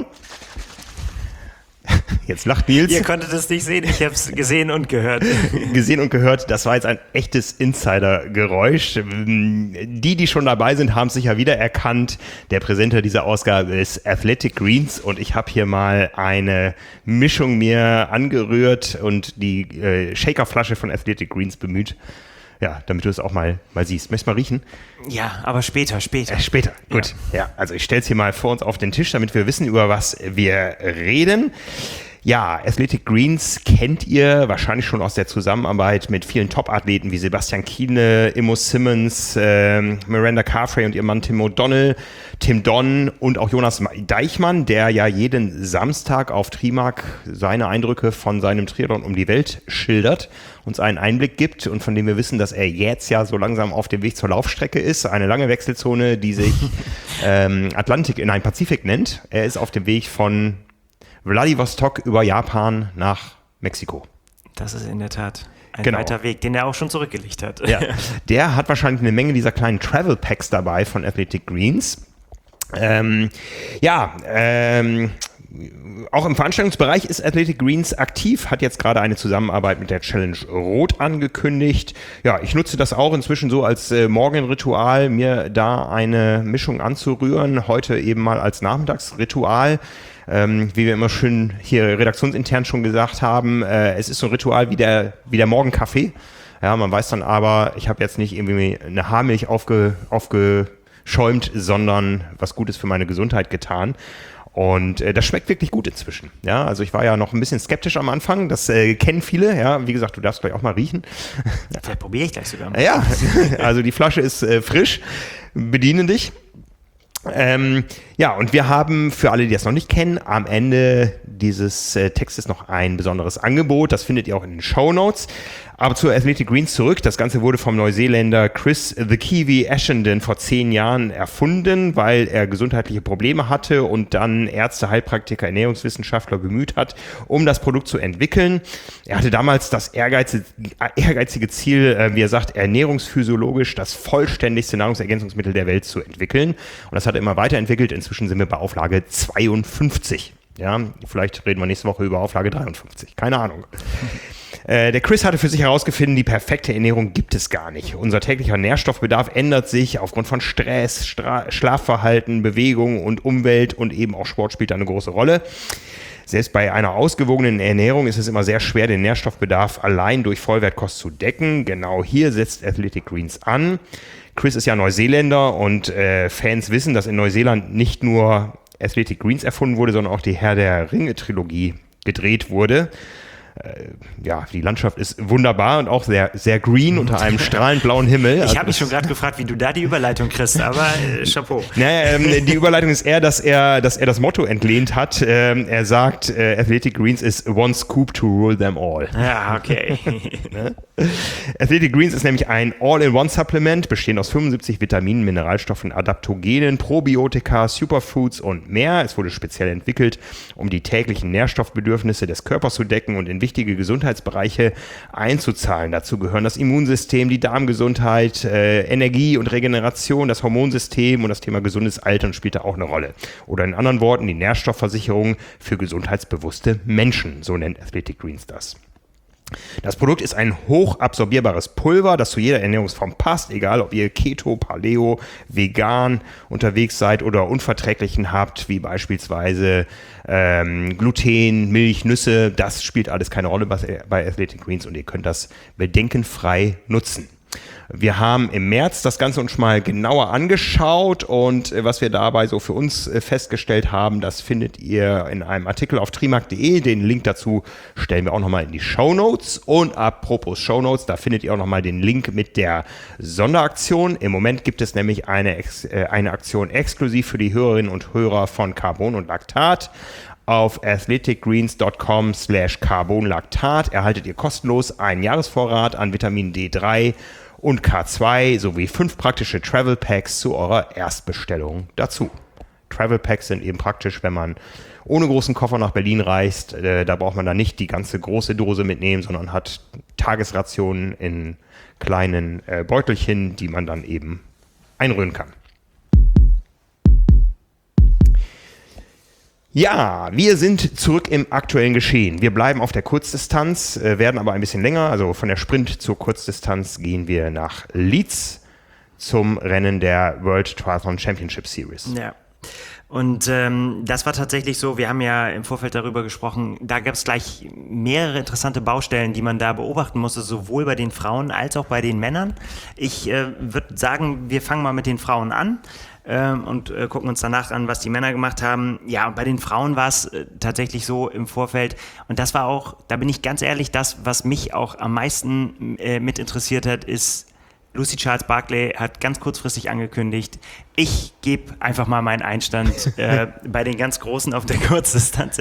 Jetzt lacht Nils. Ihr konntet es nicht sehen, ich habe es gesehen und gehört. Gesehen und gehört, das war jetzt ein echtes Insider-Geräusch. Die schon dabei sind, haben es sicher wiedererkannt. Der Präsenter dieser Ausgabe ist Athletic Greens und ich habe hier mal eine Mischung mir angerührt und die Shakerflasche von Athletic Greens bemüht. Ja, damit du es auch mal siehst. Möchtest du mal riechen? Ja, aber später. Später, gut. Ja, also ich stelle es hier mal vor uns auf den Tisch, damit wir wissen, über was wir reden. Ja, Athletic Greens kennt ihr wahrscheinlich schon aus der Zusammenarbeit mit vielen Top-Athleten wie Sebastian Kienle, Immo Simmons, Miranda Carfrae und ihr Mann Tim O'Donnell, Tim Don und auch Jonas Deichmann, der ja jeden Samstag auf Trimark seine Eindrücke von seinem Triathlon um die Welt schildert, uns einen Einblick gibt und von dem wir wissen, dass er jetzt ja so langsam auf dem Weg zur Laufstrecke ist. Eine lange Wechselzone, die sich Pazifik nennt. Er ist auf dem Weg von Vladivostok über Japan nach Mexiko. Das ist in der Tat ein weiter Weg, den er auch schon zurückgelegt hat. Ja, der hat wahrscheinlich eine Menge dieser kleinen Travel Packs dabei von Athletic Greens. Auch im Veranstaltungsbereich ist Athletic Greens aktiv, hat jetzt gerade eine Zusammenarbeit mit der Challenge Rot angekündigt. Ja, ich nutze das auch inzwischen so als Morgenritual, mir da eine Mischung anzurühren, heute eben mal als Nachmittagsritual. Wie wir immer schön hier redaktionsintern schon gesagt haben, es ist so ein Ritual wie der Morgenkaffee. Ja, man weiß dann aber, ich habe jetzt nicht irgendwie eine Haarmilch aufgeschäumt, sondern was Gutes für meine Gesundheit getan. Und das schmeckt wirklich gut inzwischen. Ja, also ich war ja noch ein bisschen skeptisch am Anfang. Das kennen viele. Ja, wie gesagt, du darfst gleich auch mal riechen. Vielleicht probiere ich gleich sogar mal. Ja, also die Flasche ist frisch. Bediene dich. Ja, und wir haben für alle, die das noch nicht kennen, am Ende dieses Textes noch ein besonderes Angebot. Das findet ihr auch in den Shownotes. Aber zu Athletic Greens zurück. Das Ganze wurde vom Neuseeländer Chris the Kiwi Ashenden vor 10 Jahren erfunden, weil er gesundheitliche Probleme hatte und dann Ärzte, Heilpraktiker, Ernährungswissenschaftler bemüht hat, um das Produkt zu entwickeln. Er hatte damals das ehrgeizige Ziel, wie er sagt, ernährungsphysiologisch das vollständigste Nahrungsergänzungsmittel der Welt zu entwickeln. Und das hat er immer weiterentwickelt. Inzwischen sind wir bei Auflage 52. Ja, vielleicht reden wir nächste Woche über Auflage 53. Keine Ahnung. Der Chris hatte für sich herausgefunden, die perfekte Ernährung gibt es gar nicht. Unser täglicher Nährstoffbedarf ändert sich aufgrund von Stress, Schlafverhalten, Bewegung und Umwelt und eben auch Sport spielt eine große Rolle. Selbst bei einer ausgewogenen Ernährung ist es immer sehr schwer, den Nährstoffbedarf allein durch Vollwertkost zu decken. Genau hier setzt Athletic Greens an. Chris ist ja Neuseeländer und Fans wissen, dass in Neuseeland nicht nur Athletic Greens erfunden wurde, sondern auch die Herr der Ringe-Trilogie gedreht wurde. Ja, die Landschaft ist wunderbar und auch sehr, sehr green unter einem strahlend blauen Himmel. Ich habe mich schon gerade gefragt, wie du da die Überleitung kriegst, aber Chapeau. Naja, die Überleitung ist eher, dass er das Motto entlehnt hat. Er sagt, Athletic Greens is one scoop to rule them all. Ja, okay. Athletic Greens ist nämlich ein All-in-One-Supplement, bestehend aus 75 Vitaminen, Mineralstoffen, Adaptogenen, Probiotika, Superfoods und mehr. Es wurde speziell entwickelt, um die täglichen Nährstoffbedürfnisse des Körpers zu decken und entwickelt wichtige Gesundheitsbereiche einzuzahlen. Dazu gehören das Immunsystem, die Darmgesundheit, Energie und Regeneration, das Hormonsystem und das Thema gesundes Altern spielt da auch eine Rolle. Oder in anderen Worten die Nährstoffversicherung für gesundheitsbewusste Menschen, so nennt Athletic Greens das. Das Produkt ist ein hochabsorbierbares Pulver, das zu jeder Ernährungsform passt, egal ob ihr Keto, Paleo, vegan unterwegs seid oder Unverträglichen habt, wie beispielsweise Gluten, Milch, Nüsse. Das spielt alles keine Rolle bei Athletic Greens und ihr könnt das bedenkenfrei nutzen. Wir haben im März das Ganze uns mal genauer angeschaut und was wir dabei so für uns festgestellt haben, das findet ihr in einem Artikel auf trimark.de. Den Link dazu stellen wir auch nochmal in die Shownotes. Und apropos Shownotes, da findet ihr auch nochmal den Link mit der Sonderaktion. Im Moment gibt es nämlich eine Aktion exklusiv für die Hörerinnen und Hörer von Carbon und Laktat. Auf athleticgreens.com/carbonlactat erhaltet ihr kostenlos einen Jahresvorrat an Vitamin D3 und K2 sowie 5 praktische Travel Packs zu eurer Erstbestellung dazu. Travel Packs sind eben praktisch, wenn man ohne großen Koffer nach Berlin reist. Da braucht man dann nicht die ganze große Dose mitnehmen, sondern hat Tagesrationen in kleinen Beutelchen, die man dann eben einrühren kann. Ja, wir sind zurück im aktuellen Geschehen. Wir bleiben auf der Kurzdistanz, werden aber ein bisschen länger. Also von der Sprint zur Kurzdistanz gehen wir nach Leeds zum Rennen der World Triathlon Championship Series. Ja. Und das war tatsächlich so, wir haben ja im Vorfeld darüber gesprochen, da gab es gleich mehrere interessante Baustellen, die man da beobachten musste, sowohl bei den Frauen als auch bei den Männern. Ich würde sagen, wir fangen mal mit den Frauen an. Und gucken uns danach an, was die Männer gemacht haben. Ja, bei den Frauen war es tatsächlich so im Vorfeld. Und das war auch, da bin ich ganz ehrlich, das, was mich auch am meisten mit interessiert hat, ist, Lucy Charles-Barclay hat ganz kurzfristig angekündigt, ich gebe einfach mal meinen Einstand bei den ganz Großen auf der Kurzdistanz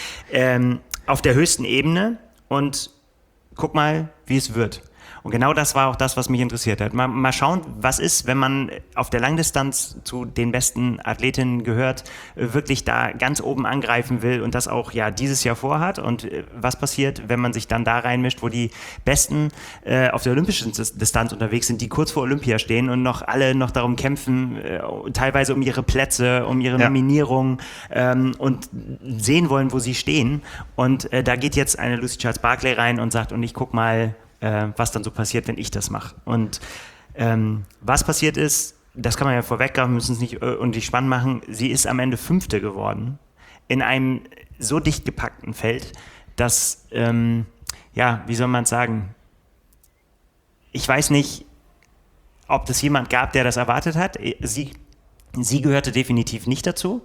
auf der höchsten Ebene und guck mal, wie es wird. Und genau das war auch das, was mich interessiert hat. Mal schauen, was ist, wenn man auf der Langdistanz zu den besten Athletinnen gehört, wirklich da ganz oben angreifen will und das auch ja dieses Jahr vorhat. Und was passiert, wenn man sich dann da reinmischt, wo die Besten auf der olympischen Distanz unterwegs sind, die kurz vor Olympia stehen und alle noch darum kämpfen, teilweise um ihre Plätze, um ihre Nominierung und sehen wollen, wo sie stehen. Und da geht jetzt eine Lucy Charles-Barclay rein und sagt, und ich guck mal, was dann so passiert, wenn ich das mache. Und was passiert ist, das kann man ja vorweggreifen, müssen es nicht und spannend machen, sie ist am Ende 5. geworden in einem so dicht gepackten Feld, dass, wie soll man es sagen, ich weiß nicht, ob das jemand gab, der das erwartet hat. Sie gehörte definitiv nicht dazu.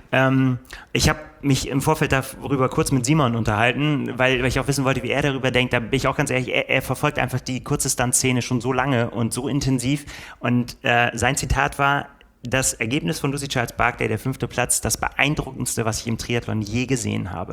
Ich habe mich im Vorfeld darüber kurz mit Simon unterhalten, weil ich auch wissen wollte, wie er darüber denkt. Da bin ich auch ganz ehrlich, er verfolgt einfach die Kurzdistanzszene schon so lange und so intensiv. Und sein Zitat war, das Ergebnis von Lucy Charles-Barclay, der 5. Platz, das beeindruckendste, was ich im Triathlon je gesehen habe.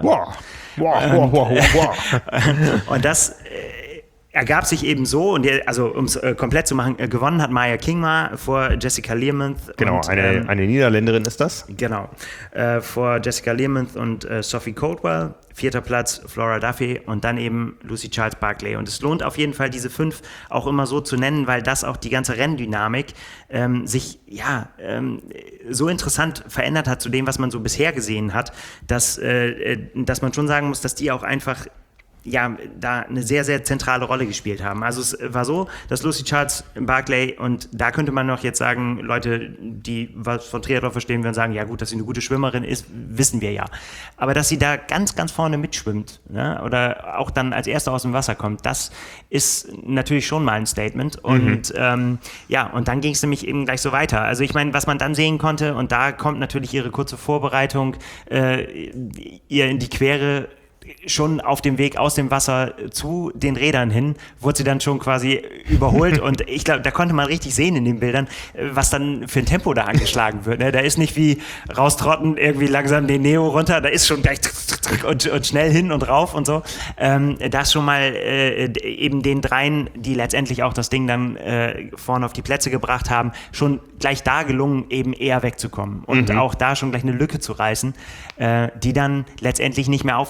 Und das ergab sich eben so, und um es komplett zu machen, gewonnen hat Maya Kingma vor Jessica Learmonth. Genau, und, eine Niederländerin ist das. Genau, vor Jessica Learmonth und Sophie Coldwell. 4. Platz Flora Duffy und dann eben Lucy Charles-Barclay. Und es lohnt auf jeden Fall, diese 5 auch immer so zu nennen, weil das auch die ganze Renndynamik sich so interessant verändert hat zu dem, was man so bisher gesehen hat, dass man schon sagen muss, dass die auch einfach da eine sehr, sehr zentrale Rolle gespielt haben. Also es war so, dass Lucy Charles-Barclay, und da könnte man noch jetzt sagen, Leute, die was von Triathlon verstehen, werden sagen, ja gut, dass sie eine gute Schwimmerin ist, wissen wir ja. Aber dass sie da ganz, ganz vorne mitschwimmt, ne, oder auch dann als Erste aus dem Wasser kommt, das ist natürlich schon mal ein Statement. Und und dann ging es nämlich eben gleich so weiter. Also ich meine, was man dann sehen konnte, und da kommt natürlich ihre kurze Vorbereitung ihr in die Quere, schon auf dem Weg aus dem Wasser zu den Rädern hin, wurde sie dann schon quasi überholt und ich glaube, da konnte man richtig sehen in den Bildern, was dann für ein Tempo da angeschlagen wird. Ne? Da ist nicht wie raustrotten, irgendwie langsam den Neo runter, da ist schon gleich und schnell hin und rauf und so. Da ist schon mal eben den dreien, die letztendlich auch das Ding dann vorne auf die Plätze gebracht haben, schon gleich da gelungen, eben eher wegzukommen und auch da schon gleich eine Lücke zu reißen, die dann letztendlich nicht mehr aufgeholt werden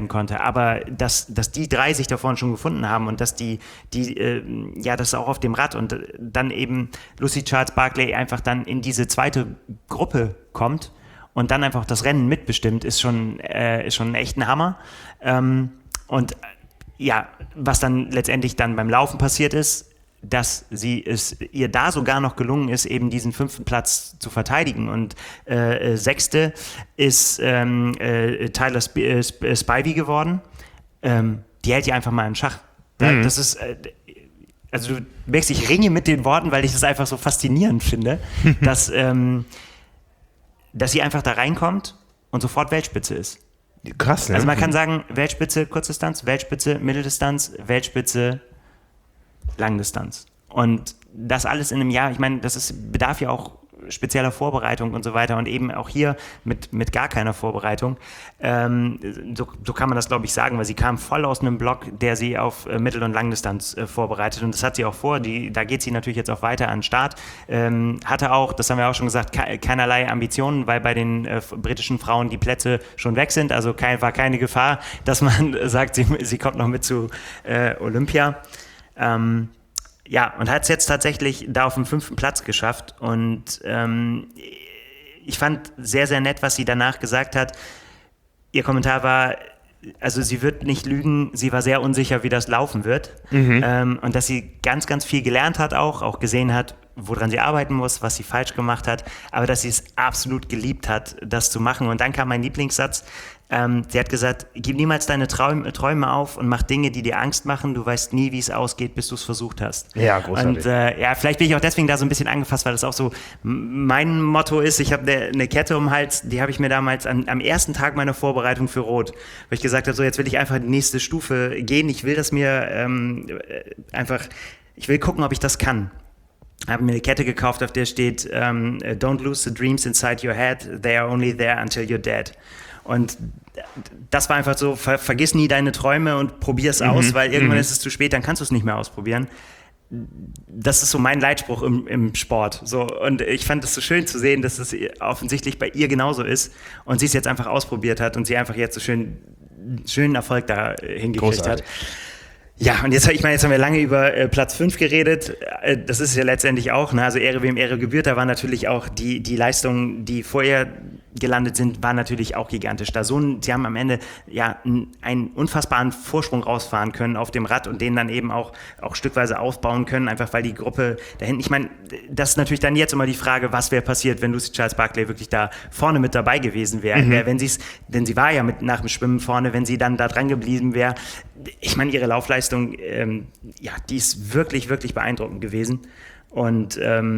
werden konnte. Aber dass die drei sich da vorne schon gefunden haben und dass das auch auf dem Rad und dann eben Lucy Charles Barclay einfach dann in diese zweite Gruppe kommt und dann einfach das Rennen mitbestimmt, ist schon echt ein Hammer. Und ja, was dann letztendlich dann beim Laufen passiert ist, dass ihr da sogar noch gelungen ist, eben diesen 5. Platz zu verteidigen. Und 6. ist Tyler Spivey geworden. Die hält ihr einfach mal in Schach. Das ist, also du merkst, ich ringe mit den Worten, weil ich das einfach so faszinierend finde, dass sie einfach da reinkommt und sofort Weltspitze ist. Krass, ne? Also man kann sagen, Weltspitze Kurzdistanz, Weltspitze Mitteldistanz, Weltspitze Langdistanz. Und das alles in einem Jahr, ich meine, bedarf ja auch spezieller Vorbereitung und so weiter und eben auch hier mit gar keiner Vorbereitung. So kann man das, glaube ich, sagen, weil sie kam voll aus einem Block, der sie auf Mittel- und Langdistanz vorbereitet und das hat sie auch vor. Da geht sie natürlich jetzt auch weiter an den Start. Hatte auch, das haben wir auch schon gesagt, keinerlei Ambitionen, weil bei den britischen Frauen die Plätze schon weg sind. Also war keine Gefahr, dass man sagt, sie kommt noch mit zu Olympia. Und hat es jetzt tatsächlich da auf dem 5. Platz geschafft und ich fand sehr, sehr nett, was sie danach gesagt hat. Ihr Kommentar war, also sie wird nicht lügen, sie war sehr unsicher, wie das laufen wird und dass sie ganz, ganz viel gelernt hat auch gesehen hat, woran sie arbeiten muss, was sie falsch gemacht hat, aber dass sie es absolut geliebt hat, das zu machen. Und dann kam mein Lieblingssatz. Sie hat gesagt, gib niemals deine Träume auf und mach Dinge, die dir Angst machen. Du weißt nie, wie es ausgeht, bis du es versucht hast. Ja, großartig. Und vielleicht bin ich auch deswegen da so ein bisschen angefasst, weil das auch so mein Motto ist. Ich habe eine Kette um den Hals, die habe ich mir damals am ersten Tag meiner Vorbereitung für Rot, weil ich gesagt habe, so jetzt will ich einfach die nächste Stufe gehen. Ich will das mir ich will gucken, ob ich das kann. Habe mir eine Kette gekauft, auf der steht Don't lose the dreams inside your head. They are only there until you're dead. Und das war einfach so, vergiss nie deine Träume und probier es aus, weil irgendwann ist es zu spät, dann kannst du es nicht mehr ausprobieren. Das ist so mein Leitspruch im Sport. So, und ich fand es so schön zu sehen, dass es offensichtlich bei ihr genauso ist und sie es jetzt einfach ausprobiert hat und sie einfach jetzt so schönen Erfolg da hingekriegt hat. Ja, und jetzt haben wir lange über Platz 5 geredet. Das ist ja letztendlich auch, ne? Also Ehre wem Ehre gebührt. Da war natürlich auch die Leistungen, die vorher gelandet sind, waren natürlich auch gigantisch. Sie haben am Ende einen unfassbaren Vorsprung rausfahren können auf dem Rad und den dann eben auch stückweise aufbauen können, einfach weil die Gruppe da hinten, ich meine, das ist natürlich dann jetzt immer die Frage, was wäre passiert, wenn Lucy Charles Barclay wirklich da vorne mit dabei gewesen wäre. Denn sie war ja nach dem Schwimmen vorne, wenn sie dann da dran geblieben wäre. Ich meine, ihre Laufleistung, die ist wirklich, wirklich beeindruckend gewesen. Und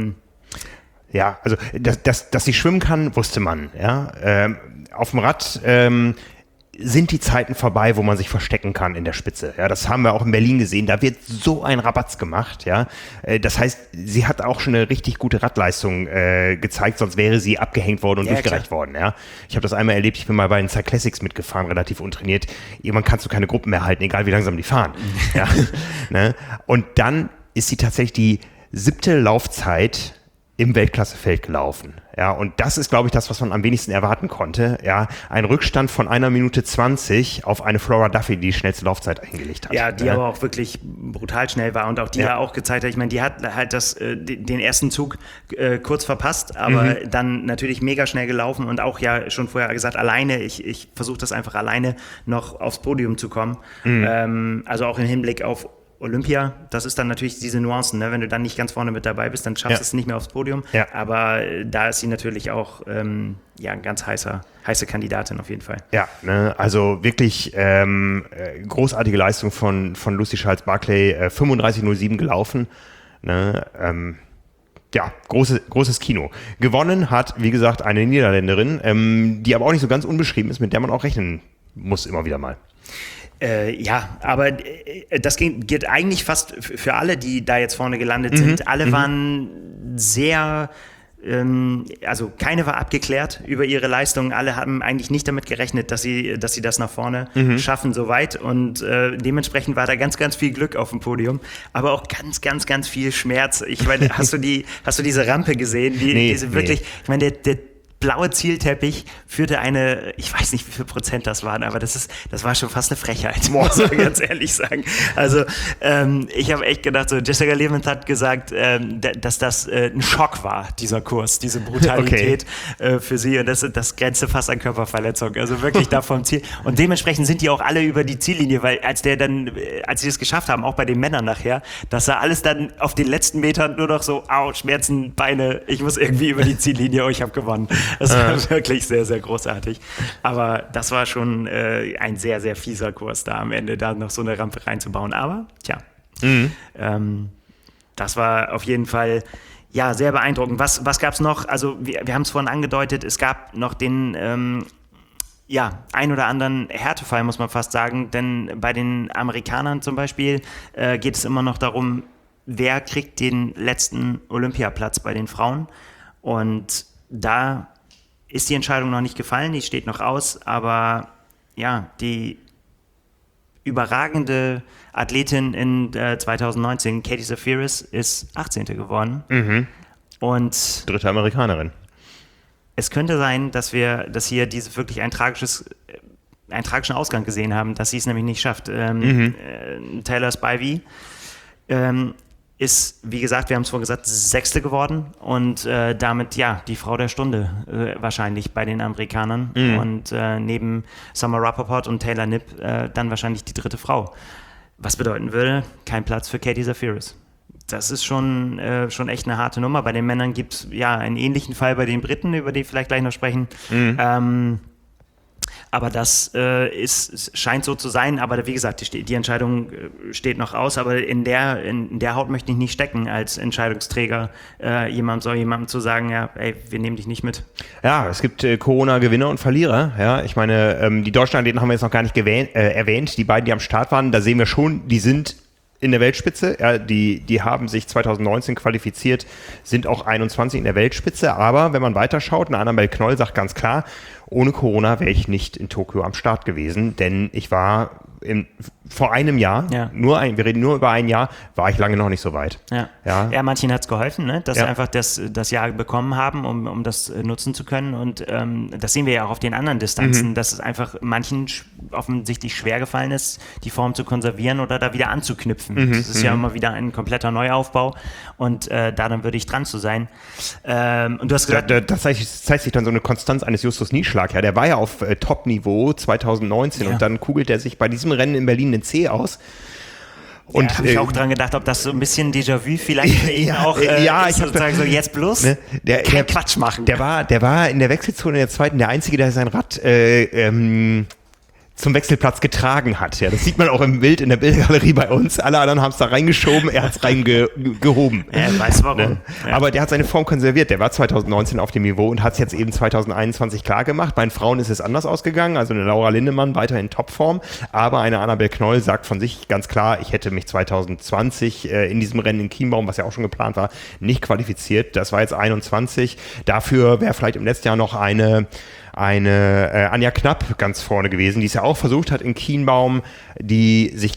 ja, also dass sie schwimmen kann, wusste man. Ja? Auf dem Rad sind die Zeiten vorbei, wo man sich verstecken kann in der Spitze. Ja, das haben wir auch in Berlin gesehen. Da wird so ein Rabatz gemacht. Ja, das heißt, sie hat auch schon eine richtig gute Radleistung gezeigt, sonst wäre sie abgehängt worden und durchgereicht worden. Ja, ich habe das einmal erlebt. Ich bin mal bei den Cyclassics mitgefahren, relativ untrainiert. Irgendwann kannst du keine Gruppen mehr halten, egal wie langsam die fahren. Ja, ne? Und dann ist sie tatsächlich die 7. Laufzeit im Weltklassefeld gelaufen. Ja, und das ist, glaube ich, das, was man am wenigsten erwarten konnte. Ja, ein Rückstand von 1 Minute 20 auf eine Flora Duffy, die schnellste Laufzeit eingelegt hat. Ja, die aber auch wirklich brutal schnell war und auch die ja auch gezeigt hat. Ich meine, die hat halt den ersten Zug kurz verpasst, aber dann natürlich mega schnell gelaufen und auch ja schon vorher gesagt, alleine, ich versuche das einfach alleine noch aufs Podium zu kommen. Also auch im Hinblick auf Olympia, das ist dann natürlich diese Nuancen, ne? Wenn du dann nicht ganz vorne mit dabei bist, dann schaffst du es nicht mehr aufs Podium. Ja. Aber da ist sie natürlich auch eine ganz heiße Kandidatin auf jeden Fall. Ja, ne? Also wirklich großartige Leistung von Lucy Charles Barclay, 35:07 gelaufen. Ne? Großes Kino. Gewonnen hat, wie gesagt, eine Niederländerin, die aber auch nicht so ganz unbeschrieben ist, mit der man auch rechnen muss immer wieder mal. Aber das geht eigentlich fast für alle, die da jetzt vorne gelandet sind. Alle waren sehr, also keine war abgeklärt über ihre Leistung. Alle haben eigentlich nicht damit gerechnet, dass sie das nach vorne schaffen soweit. Und dementsprechend war da ganz, ganz viel Glück auf dem Podium, aber auch ganz, ganz, ganz viel Schmerz. Ich meine, hast du diese Rampe gesehen? Diese wirklich, ich meine, der blaue Zielteppich führte ich weiß nicht, wie viel Prozent das waren, aber das war schon fast eine Frechheit, muss ich ganz ehrlich sagen. Also ich habe echt gedacht, so Jessica Levens hat gesagt, dass das ein Schock war, dieser Kurs, diese Brutalität für sie, und das grenzte fast an Körperverletzung, also wirklich da vom Ziel. Und dementsprechend sind die auch alle über die Ziellinie, weil als sie das geschafft haben, auch bei den Männern nachher, das sah alles dann auf den letzten Metern nur noch so, Schmerzen, Beine, ich muss irgendwie über die Ziellinie, ich habe gewonnen. Das war wirklich sehr, sehr großartig. Aber das war schon ein sehr, sehr fieser Kurs da am Ende, da noch so eine Rampe reinzubauen. Aber, das war auf jeden Fall, ja, sehr beeindruckend. Was gab es noch? Also wir haben es vorhin angedeutet, es gab noch den ein oder anderen Härtefall, muss man fast sagen, denn bei den Amerikanern zum Beispiel geht es immer noch darum, wer kriegt den letzten Olympiaplatz bei den Frauen, und da ist die Entscheidung noch nicht gefallen, die steht noch aus, aber ja, die überragende Athletin in 2019, Katie Zaferes, ist 18. geworden. Und dritte Amerikanerin. Es könnte sein, dass hier wirklich einen tragischen Ausgang gesehen haben, dass sie es nämlich nicht schafft. Taylor Spivey ist, wie gesagt, wir haben es vorhin gesagt, 6. geworden und damit die Frau der Stunde wahrscheinlich bei den Amerikanern und neben Summer Rappaport und Taylor Knipp dann wahrscheinlich die 3. Frau. Was bedeuten würde, kein Platz für Katie Zaferes. Das ist schon echt eine harte Nummer. Bei den Männern gibt es einen ähnlichen Fall bei den Briten, über die wir vielleicht gleich noch sprechen. Aber das scheint so zu sein. Aber wie gesagt, die Entscheidung steht noch aus. Aber in der Haut möchte ich nicht stecken, als Entscheidungsträger jemandem zu sagen, ja, ey, wir nehmen dich nicht mit. Ja, es gibt Corona-Gewinner und Verlierer. Ja, ich meine, die deutschen Athleten haben wir jetzt noch gar nicht erwähnt. Die beiden, die am Start waren, da sehen wir schon, die sind in der Weltspitze. Ja, die haben sich 2019 qualifiziert, sind auch 21 in der Weltspitze. Aber wenn man weiterschaut, Annabel Knoll sagt ganz klar, ohne Corona wäre ich nicht in Tokio am Start gewesen, denn ich war vor einem Jahr, wir reden nur über ein Jahr, war ich lange noch nicht so weit. Ja, manchen hat es geholfen, ne? Dass sie einfach das Jahr bekommen haben, um das nutzen zu können. Und das sehen wir ja auch auf den anderen Distanzen, dass es einfach manchen offensichtlich schwer gefallen ist, die Form zu konservieren oder da wieder anzuknüpfen. Das ist ja immer wieder ein kompletter Neuaufbau, und da dann würde ich dran zu sein. Und du hast gesagt, das zeigt sich dann so eine Konstanz eines Justus Nieschlag. Ja, der war ja auf Top-Niveau 2019 und dann kugelt er sich bei diesem Rennen in Berlin den C aus. Und habe ich auch dran gedacht, ob das so ein bisschen Déjà-vu vielleicht für ihn auch ich sozusagen so jetzt bloß kein Quatsch machen. Der war in der Wechselzone der zweiten der Einzige, der sein Rad zum Wechselplatz getragen hat. Ja, das sieht man auch im Bild in der Bildgalerie bei uns. Alle anderen haben es da reingeschoben, er hat es reingehoben. Er weiß warum. Ne? Ja. Aber der hat seine Form konserviert. Der war 2019 auf dem Niveau und hat es jetzt eben 2021 klar gemacht. Bei den Frauen ist es anders ausgegangen. Also eine Laura Lindemann weiterhin Topform. Aber eine Annabel Knoll sagt von sich ganz klar, ich hätte mich 2020 in diesem Rennen in Chiembaum, was ja auch schon geplant war, nicht qualifiziert. Das war jetzt 21. Dafür wäre vielleicht im letzten Jahr noch eine Anja Knapp ganz vorne gewesen, die es ja auch versucht hat in Chiembaum, die sich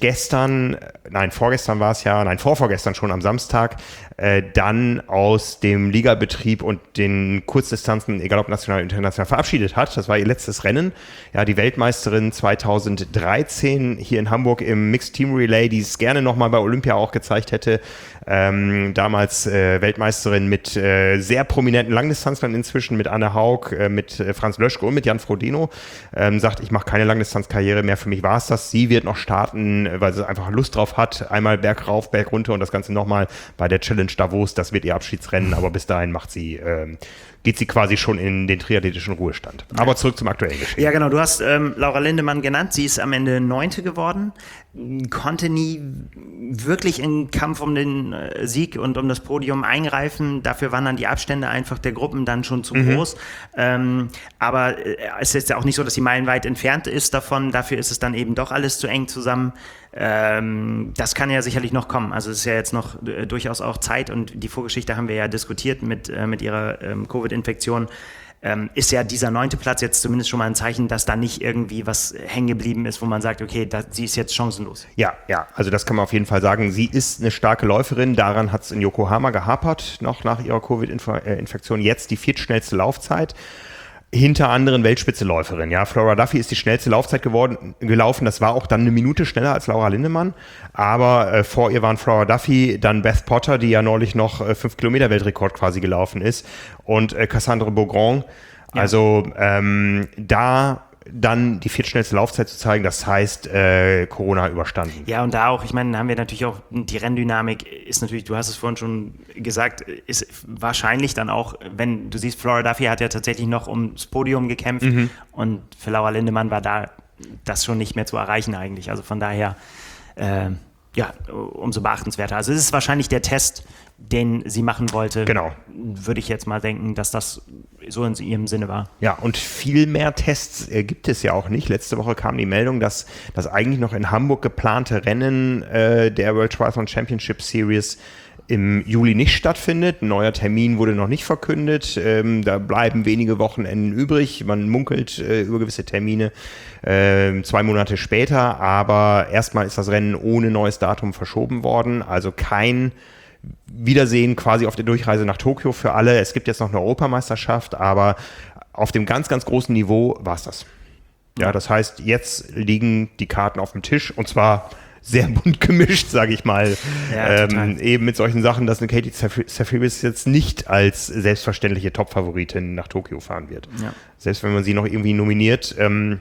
vorvorgestern schon am Samstag, dann aus dem Ligabetrieb und den Kurzdistanzen, egal ob national oder international, verabschiedet hat. Das war ihr letztes Rennen. Ja, die Weltmeisterin 2013 hier in Hamburg im Mixed Team Relay, die es gerne nochmal bei Olympia auch gezeigt hätte. Damals Weltmeisterin mit sehr prominenten Langdistanzlern inzwischen, mit Anne Haug, mit Franz Löschke und mit Jan Frodeno. Sagt, ich mache keine Langdistanzkarriere mehr, für mich war es das. Sie wird noch starten, weil sie einfach Lust drauf hat. Einmal Berg rauf, Berg runter und das Ganze nochmal bei der Challenge Davos. Das wird ihr Abschiedsrennen, aber bis dahin geht sie quasi schon in den triathletischen Ruhestand. Aber zurück zum aktuellen Geschehen. Ja, genau. Du hast Laura Lindemann genannt. Sie ist am Ende 9. geworden, konnte nie wirklich in Kampf um den Sieg und um das Podium eingreifen. Dafür waren dann die Abstände einfach der Gruppen dann schon zu groß. Aber es ist ja auch nicht so, dass sie meilenweit entfernt ist davon. Dafür ist es dann eben doch alles zu eng zusammen. Das kann ja sicherlich noch kommen. Also es ist ja jetzt noch durchaus auch Zeit, und die Vorgeschichte haben wir ja diskutiert mit ihrer Covid-Infektion. ist ja dieser 9. Platz jetzt zumindest schon mal ein Zeichen, dass da nicht irgendwie was hängen geblieben ist, wo man sagt, okay, sie ist jetzt chancenlos. Ja, also das kann man auf jeden Fall sagen. Sie ist eine starke Läuferin, daran hat es in Yokohama gehapert, noch nach ihrer Covid-Infektion. Jetzt die 4. schnellste Laufzeit. Hinter anderen Weltspitze-Läuferin. Ja, Flora Duffy ist die schnellste Laufzeit gelaufen. Das war auch dann eine Minute schneller als Laura Lindemann. Aber vor ihr waren Flora Duffy, dann Beth Potter, die ja neulich noch 5-Kilometer-Weltrekord quasi gelaufen ist, und Cassandre Beaugrand. Ja. Also da dann die 4. schnellste Laufzeit zu zeigen, das heißt Corona überstanden. Ja, und da auch, ich meine, haben wir natürlich auch, die Renndynamik ist natürlich, du hast es vorhin schon gesagt, ist wahrscheinlich dann auch, wenn du siehst, Flora Duffy hat ja tatsächlich noch ums Podium gekämpft und für Laura Lindemann war da das schon nicht mehr zu erreichen eigentlich. Also von daher, umso beachtenswerter. Also es ist wahrscheinlich der Test, den sie machen wollte. Genau. Würde ich jetzt mal denken, dass das so in ihrem Sinne war. Ja, und viel mehr Tests gibt es ja auch nicht. Letzte Woche kam die Meldung, dass das eigentlich noch in Hamburg geplante Rennen der World Triathlon Championship Series im Juli nicht stattfindet. Ein neuer Termin wurde noch nicht verkündet. Da bleiben wenige Wochenenden übrig. Man munkelt über gewisse Termine 2 Monate später. Aber erstmal ist das Rennen ohne neues Datum verschoben worden. Also kein Wiedersehen quasi auf der Durchreise nach Tokio für alle. Es gibt jetzt noch eine Europameisterschaft, aber auf dem ganz, ganz großen Niveau war es das. Ja, das heißt, jetzt liegen die Karten auf dem Tisch und zwar sehr bunt gemischt, sage ich mal. Ja, eben mit solchen Sachen, dass eine Katie Zafiris jetzt nicht als selbstverständliche Top-Favoritin nach Tokio fahren wird. Ja. Selbst wenn man sie noch irgendwie nominiert.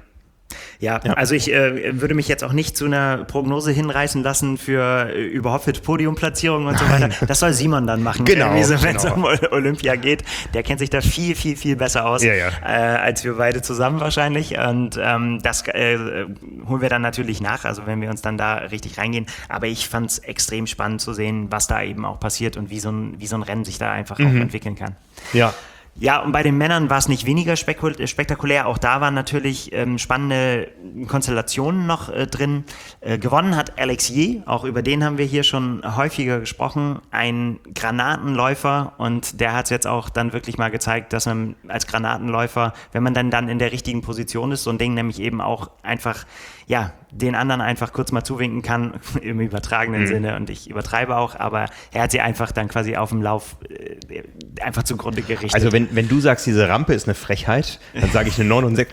Also ich würde mich jetzt auch nicht zu einer Prognose hinreißen lassen für überhaupt für Podiumplatzierungen und so weiter. Das soll Simon dann machen, wenn es um Olympia geht. Der kennt sich da viel, viel, viel besser aus als wir beide zusammen wahrscheinlich. Und das holen wir dann natürlich nach, also wenn wir uns dann da richtig reingehen. Aber ich fand es extrem spannend zu sehen, was da eben auch passiert und wie so ein Rennen sich da einfach auch entwickeln kann. Ja, und bei den Männern war es nicht weniger spektakulär. Auch da waren natürlich spannende Konstellationen noch drin. Gewonnen hat Alex Yeh, auch über den haben wir hier schon häufiger gesprochen. Ein Granatenläufer, und der hat es jetzt auch dann wirklich mal gezeigt, dass man als Granatenläufer, wenn man dann in der richtigen Position ist, so ein Ding nämlich eben auch einfach, den anderen einfach kurz mal zuwinken kann, im übertragenen Sinne, und ich übertreibe auch, aber er hat sie einfach dann quasi auf dem Lauf einfach zugrunde gerichtet. Also wenn du sagst, diese Rampe ist eine Frechheit, dann sage ich, eine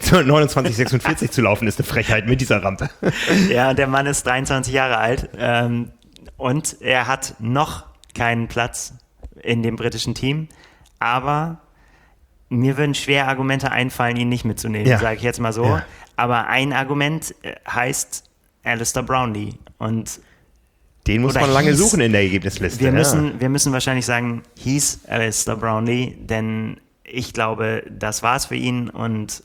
29,46 zu laufen ist eine Frechheit mit dieser Rampe. Ja, der Mann ist 23 Jahre alt und er hat noch keinen Platz in dem britischen Team, aber mir würden schwer Argumente einfallen, ihn nicht mitzunehmen, sage ich jetzt mal so. Ja. Aber ein Argument heißt Alistair Brownlee. Und den muss man lange suchen in der Ergebnisliste. Wir müssen wahrscheinlich sagen, hieß Alistair Brownlee, denn ich glaube, das war's für ihn. Und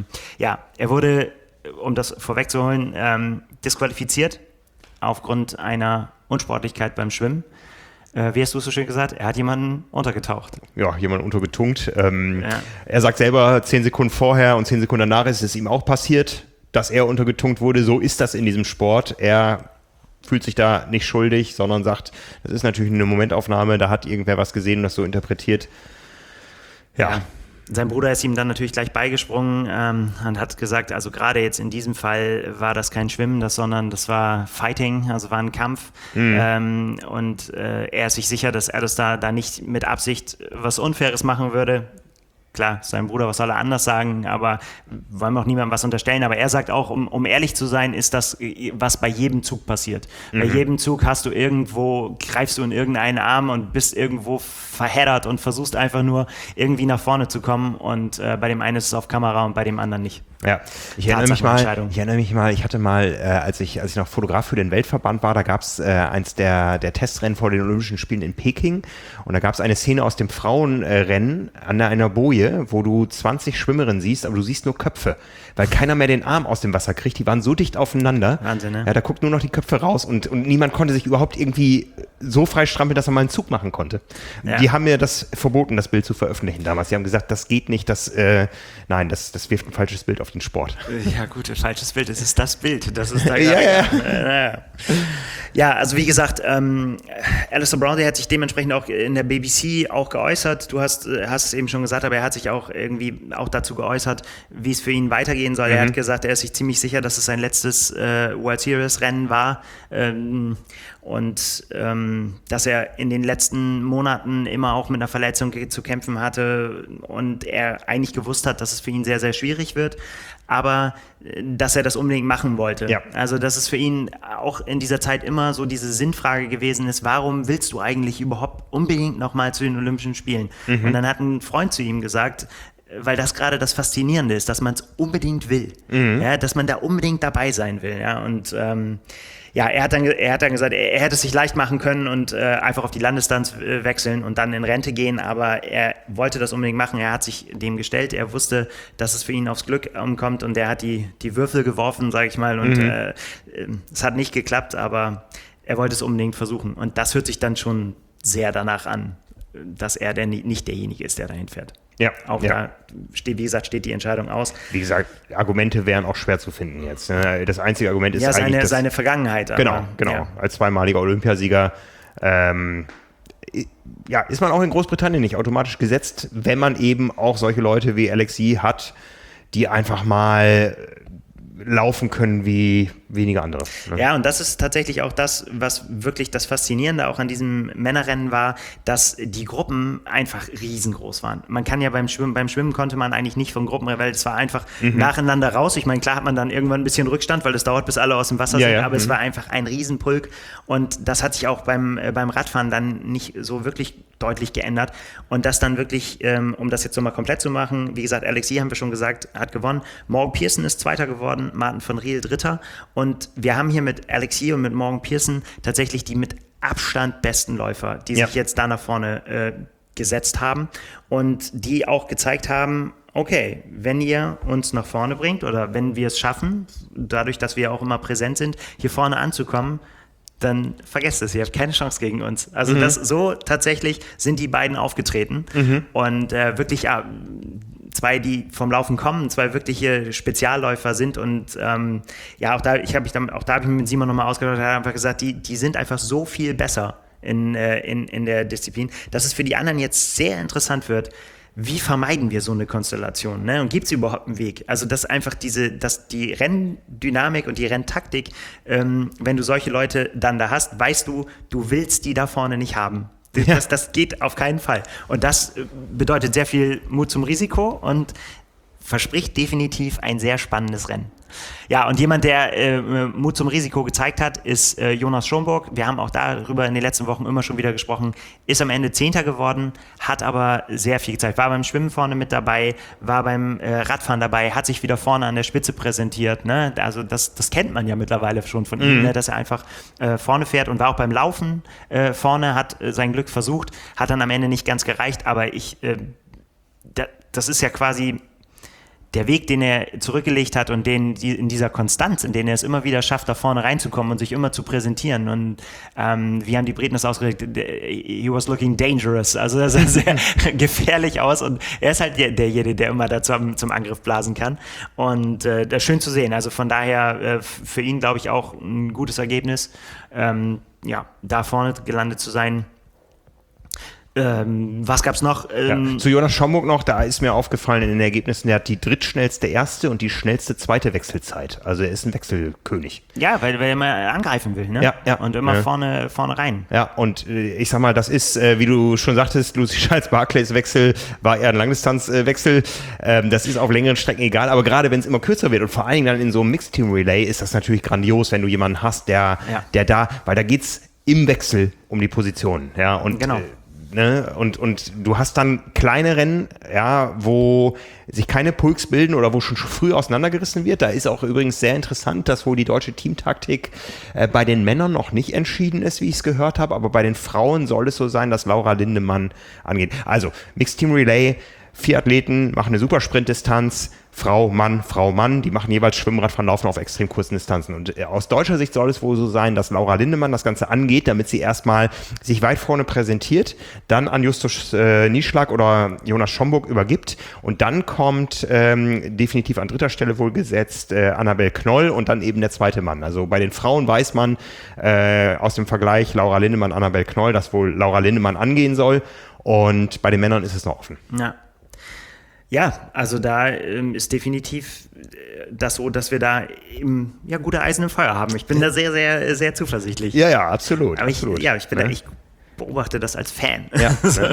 er wurde, um das vorwegzuholen, disqualifiziert aufgrund einer Unsportlichkeit beim Schwimmen. Wie hast du es so schön gesagt? Er hat jemanden untergetaucht. Ja, jemanden untergetunkt. Er sagt selber, 10 Sekunden vorher und 10 Sekunden danach ist es ihm auch passiert, dass er untergetunkt wurde. So ist das in diesem Sport. Er fühlt sich da nicht schuldig, sondern sagt, das ist natürlich eine Momentaufnahme, da hat irgendwer was gesehen und das so interpretiert. Ja. Sein Bruder ist ihm dann natürlich gleich beigesprungen und hat gesagt, also gerade jetzt in diesem Fall war das kein Schwimmen, sondern das war Fighting, also war ein Kampf. Und er ist sich sicher, dass Alistair da nicht mit Absicht was Unfaires machen würde. Klar, sein Bruder, was soll er anders sagen, aber wollen wir auch niemandem was unterstellen. Aber er sagt auch, um ehrlich zu sein, ist das, was bei jedem Zug passiert. Bei jedem Zug greifst du in irgendeinen Arm und bist irgendwo verheddert und versuchst einfach nur irgendwie nach vorne zu kommen. Und bei dem einen ist es auf Kamera und bei dem anderen nicht. Ja, ich erinnere mich mal, ich hatte mal, als ich noch Fotograf für den Weltverband war, da gab es eins der Testrennen vor den Olympischen Spielen in Peking und da gab es eine Szene aus dem Frauenrennen an einer Boje, wo du 20 Schwimmerinnen siehst, aber du siehst nur Köpfe, weil keiner mehr den Arm aus dem Wasser kriegt, die waren so dicht aufeinander. Wahnsinn, ne? Ja, da guckt nur noch die Köpfe raus und niemand konnte sich überhaupt irgendwie so frei strampeln, dass er mal einen Zug machen konnte. Ja. Die haben mir das verboten, das Bild zu veröffentlichen damals. Die haben gesagt, das geht nicht, das wirft ein falsches Bild auf den Sport. Ja gut, ein falsches Bild, es ist das Bild. Das ist da Ja, also wie gesagt, Alistair Brownlee hat sich dementsprechend auch in der BBC auch geäußert. Du hast es eben schon gesagt, aber er hat sich auch irgendwie auch dazu geäußert, wie es für ihn weitergehen soll. Er hat gesagt, er ist sich ziemlich sicher, dass es sein letztes World Series Rennen war und dass er in den letzten Monaten immer auch mit einer Verletzung zu kämpfen hatte und er eigentlich gewusst hat, dass es für ihn sehr, sehr schwierig wird, aber dass er das unbedingt machen wollte. Ja. Also dass es für ihn auch in dieser Zeit immer so diese Sinnfrage gewesen ist, warum willst du eigentlich überhaupt unbedingt nochmal zu den Olympischen Spielen? Und dann hat ein Freund zu ihm gesagt, weil das gerade das Faszinierende ist, dass man es unbedingt will, ja, dass man da unbedingt dabei sein will. Ja? Und er hat dann gesagt, er hätte es sich leicht machen können und einfach auf die Landesdistanz wechseln und dann in Rente gehen, aber er wollte das unbedingt machen, er hat sich dem gestellt, er wusste, dass es für ihn aufs Glück ankommt und er hat die Würfel geworfen, sage ich mal, und es hat nicht geklappt, aber er wollte es unbedingt versuchen und das hört sich dann schon sehr danach an, dass er nicht derjenige ist, der dahin fährt. Ja, auch da steht die Entscheidung aus. Wie gesagt, Argumente wären auch schwer zu finden jetzt. Das einzige Argument ist eigentlich seine Vergangenheit. Genau. Ja. Als zweimaliger Olympiasieger ist man auch in Großbritannien nicht automatisch gesetzt, wenn man eben auch solche Leute wie Alexis hat, die einfach mal laufen können wie wenige andere. Ne? Ja, und das ist tatsächlich auch das, was wirklich das Faszinierende auch an diesem Männerrennen war, dass die Gruppen einfach riesengroß waren. Man kann ja beim Schwimmen konnte man eigentlich nicht von Gruppen, weil es war einfach nacheinander raus. Ich meine, klar hat man dann irgendwann ein bisschen Rückstand, weil es dauert, bis alle aus dem Wasser sind, aber es war einfach ein Riesenpulk und das hat sich auch beim Radfahren dann nicht so wirklich deutlich geändert und das dann wirklich, um das jetzt nochmal komplett zu machen, wie gesagt, Alexis, haben wir schon gesagt, hat gewonnen. Morgan Pearson ist Zweiter geworden, Martin van Riel Dritter und wir haben hier mit Alexis und mit Morgan Pearson tatsächlich die mit Abstand besten Läufer, die sich jetzt da nach vorne gesetzt haben und die auch gezeigt haben, okay, wenn ihr uns nach vorne bringt oder wenn wir es schaffen, dadurch, dass wir auch immer präsent sind, hier vorne anzukommen, dann vergesst es, ihr habt keine Chance gegen uns. Also so tatsächlich sind die beiden aufgetreten und wirklich zwei, die vom Laufen kommen, zwei wirkliche Spezialläufer sind und auch da habe ich mich mit Simon nochmal ausgetauscht, er hat einfach gesagt, die sind einfach so viel besser in der Disziplin, dass es für die anderen jetzt sehr interessant wird, wie vermeiden wir so eine Konstellation, ne? Und gibt es überhaupt einen Weg? Also dass einfach die Renndynamik und die Renntaktik, wenn du solche Leute dann da hast, weißt du willst die da vorne nicht haben. Das geht auf keinen Fall. Und das bedeutet sehr viel Mut zum Risiko und verspricht definitiv ein sehr spannendes Rennen. Ja, und jemand, der Mut zum Risiko gezeigt hat, ist Jonas Schomburg. Wir haben auch darüber in den letzten Wochen immer schon wieder gesprochen. Ist am Ende 10. geworden, hat aber sehr viel gezeigt. War beim Schwimmen vorne mit dabei, war beim Radfahren dabei, hat sich wieder vorne an der Spitze präsentiert. Ne? Also das kennt man ja mittlerweile schon von ihm, ne? Dass er einfach vorne fährt und war auch beim Laufen vorne, hat sein Glück versucht, hat dann am Ende nicht ganz gereicht, aber das ist ja quasi der Weg, den er zurückgelegt hat und in dieser Konstanz, in der er es immer wieder schafft, da vorne reinzukommen und sich immer zu präsentieren. Und wie haben die Briten das ausgedrückt? He was looking dangerous. Also das sah sehr gefährlich aus und er ist halt derjenige, der immer da zum Angriff blasen kann. Und das ist schön zu sehen. Also von daher für ihn, glaube ich, auch ein gutes Ergebnis, da vorne gelandet zu sein. Was gab's noch? Zu Jonas Schomburg noch, da ist mir aufgefallen in den Ergebnissen, der hat die drittschnellste erste und die schnellste zweite Wechselzeit. Also er ist ein Wechselkönig. Ja, weil er immer angreifen will, ne? Ja. Und immer vorne rein. Ja, und ich sag mal, das ist, wie du schon sagtest, Lucy Charles-Barclays Wechsel war eher ein Langdistanzwechsel. Das ist auf längeren Strecken egal, aber gerade wenn es immer kürzer wird und vor allen Dingen dann in so einem Mixed-Team-Relay ist das natürlich grandios, wenn du jemanden hast, der weil da geht's im Wechsel um die Positionen. Ja, und genau. Ne? Und du hast dann kleine Rennen, wo sich keine Pulks bilden oder wo schon früh auseinandergerissen wird. Da ist auch übrigens sehr interessant, dass wohl die deutsche Teamtaktik bei den Männern noch nicht entschieden ist, wie ich es gehört habe, aber bei den Frauen soll es so sein, dass Laura Lindemann angeht. Also Mixed Team Relay, 4 Athleten machen eine Supersprintdistanz, Frau, Mann, die machen jeweils Schwimmradfahren, Laufen auf extrem kurzen Distanzen. Und aus deutscher Sicht soll es wohl so sein, dass Laura Lindemann das Ganze angeht, damit sie erstmal sich weit vorne präsentiert, dann an Justus Nieschlag oder Jonas Schomburg übergibt und dann kommt definitiv an 3. Stelle wohl gesetzt Annabel Knoll und dann eben der zweite Mann. Also bei den Frauen weiß man aus dem Vergleich Laura Lindemann, Annabel Knoll, dass wohl Laura Lindemann angehen soll und bei den Männern ist es noch offen. Ja. Ja, also da ist definitiv das so, dass wir da gute Eisen im Feuer haben. Ich bin da sehr, sehr, sehr zuversichtlich. Ja, absolut. Aber absolut. Ich beobachte das als Fan. Ja,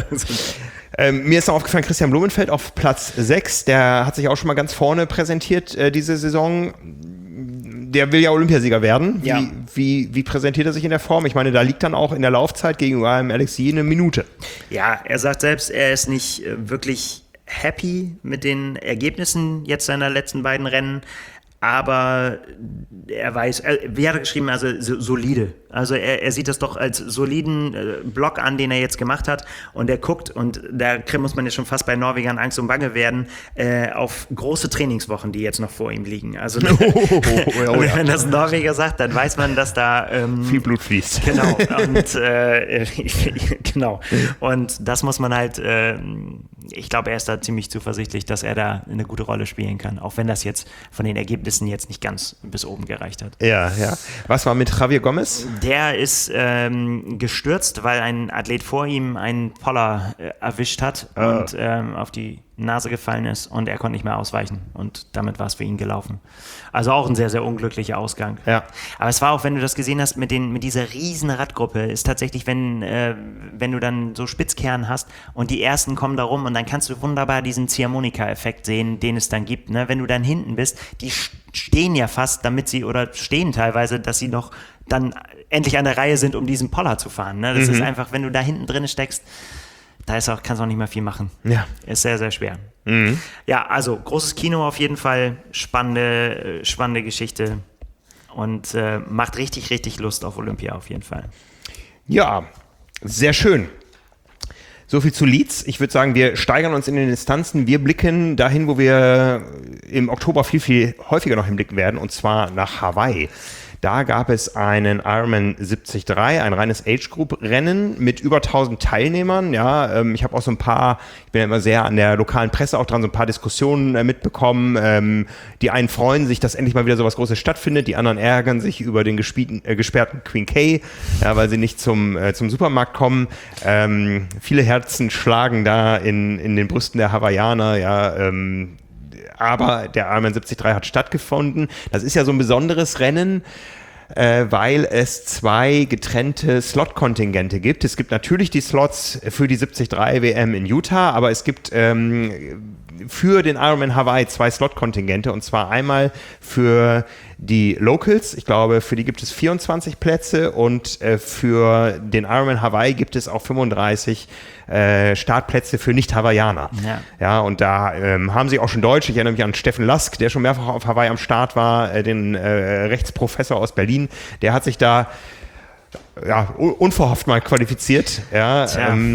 mir ist noch aufgefallen, Christian Blumenfeld auf Platz 6, der hat sich auch schon mal ganz vorne präsentiert diese Saison. Der will ja Olympiasieger werden. Wie präsentiert er sich in der Form? Ich meine, da liegt dann auch in der Laufzeit gegenüber einem Alexis eine Minute. Ja, er sagt selbst, er ist nicht wirklich happy mit den Ergebnissen jetzt seiner letzten beiden Rennen, aber er weiß, wie hat er geschrieben, also solide. Also er sieht das doch als soliden Block an, den er jetzt gemacht hat, und er guckt, und da muss man ja schon fast bei Norwegern Angst und Bange werden, auf große Trainingswochen, die jetzt noch vor ihm liegen. Also wenn das ein Norweger sagt, dann weiß man, dass da viel Blut fließt. Genau. Und genau. Und das muss man halt, ich glaube, er ist da ziemlich zuversichtlich, dass er da eine gute Rolle spielen kann, auch wenn das jetzt von den Ergebnissen jetzt nicht ganz bis oben gereicht hat. Ja. Was war mit Javier Gomez? Der ist gestürzt, weil ein Athlet vor ihm einen Poller erwischt hat und auf die Nase gefallen ist, und er konnte nicht mehr ausweichen, und damit war es für ihn gelaufen. Also auch ein sehr, sehr unglücklicher Ausgang. Ja. Aber es war auch, wenn du das gesehen hast, mit dieser riesen Radgruppe, ist tatsächlich, wenn du dann so Spitzkehren hast und die ersten kommen da rum, und dann kannst du wunderbar diesen Ziehharmonika-Effekt sehen, den es dann gibt. Ne? Wenn du dann hinten bist, die stehen ja fast, oder stehen teilweise, dass sie noch dann endlich an der Reihe sind, um diesen Poller zu fahren. Ne? Das ist einfach, wenn du da hinten drin steckst, kannst du auch nicht mehr viel machen. Ja. Ist sehr, sehr schwer. Mhm. Ja, also großes Kino auf jeden Fall, spannende Geschichte, und macht richtig, richtig Lust auf Olympia auf jeden Fall. Ja, sehr schön. So viel zu Leeds. Ich würde sagen, wir steigern uns in den Distanzen. Wir blicken dahin, wo wir im Oktober viel, viel häufiger noch hinblicken werden, und zwar nach Hawaii. Da gab es einen Ironman 73, ein reines Age-Group-Rennen mit über 1000 Teilnehmern. Ja, ich habe auch ich bin ja immer sehr an der lokalen Presse auch dran, so ein paar Diskussionen mitbekommen. Die einen freuen sich, dass endlich mal wieder sowas Großes stattfindet. Die anderen ärgern sich über den gesperrten Queen K, ja, weil sie nicht zum Supermarkt kommen. Viele Herzen schlagen da in den Brüsten der Hawaiianer, ja, aber der Ironman 73 hat stattgefunden. Das ist ja so ein besonderes Rennen, weil es 2 getrennte Slot-Kontingente gibt. Es gibt natürlich die Slots für die 73 WM in Utah, aber es gibt für den Ironman Hawaii 2 Slot-Kontingente, und zwar einmal für die Locals. Ich glaube, für die gibt es 24 Plätze, und für den Ironman Hawaii gibt es auch 35 Startplätze für Nicht-Hawaiianer. Ja, und da haben sie auch schon Deutsche. Ich erinnere mich an Steffen Lask, der schon mehrfach auf Hawaii am Start war, den Rechtsprofessor aus Berlin. Der hat sich da unverhofft mal qualifiziert. Ja,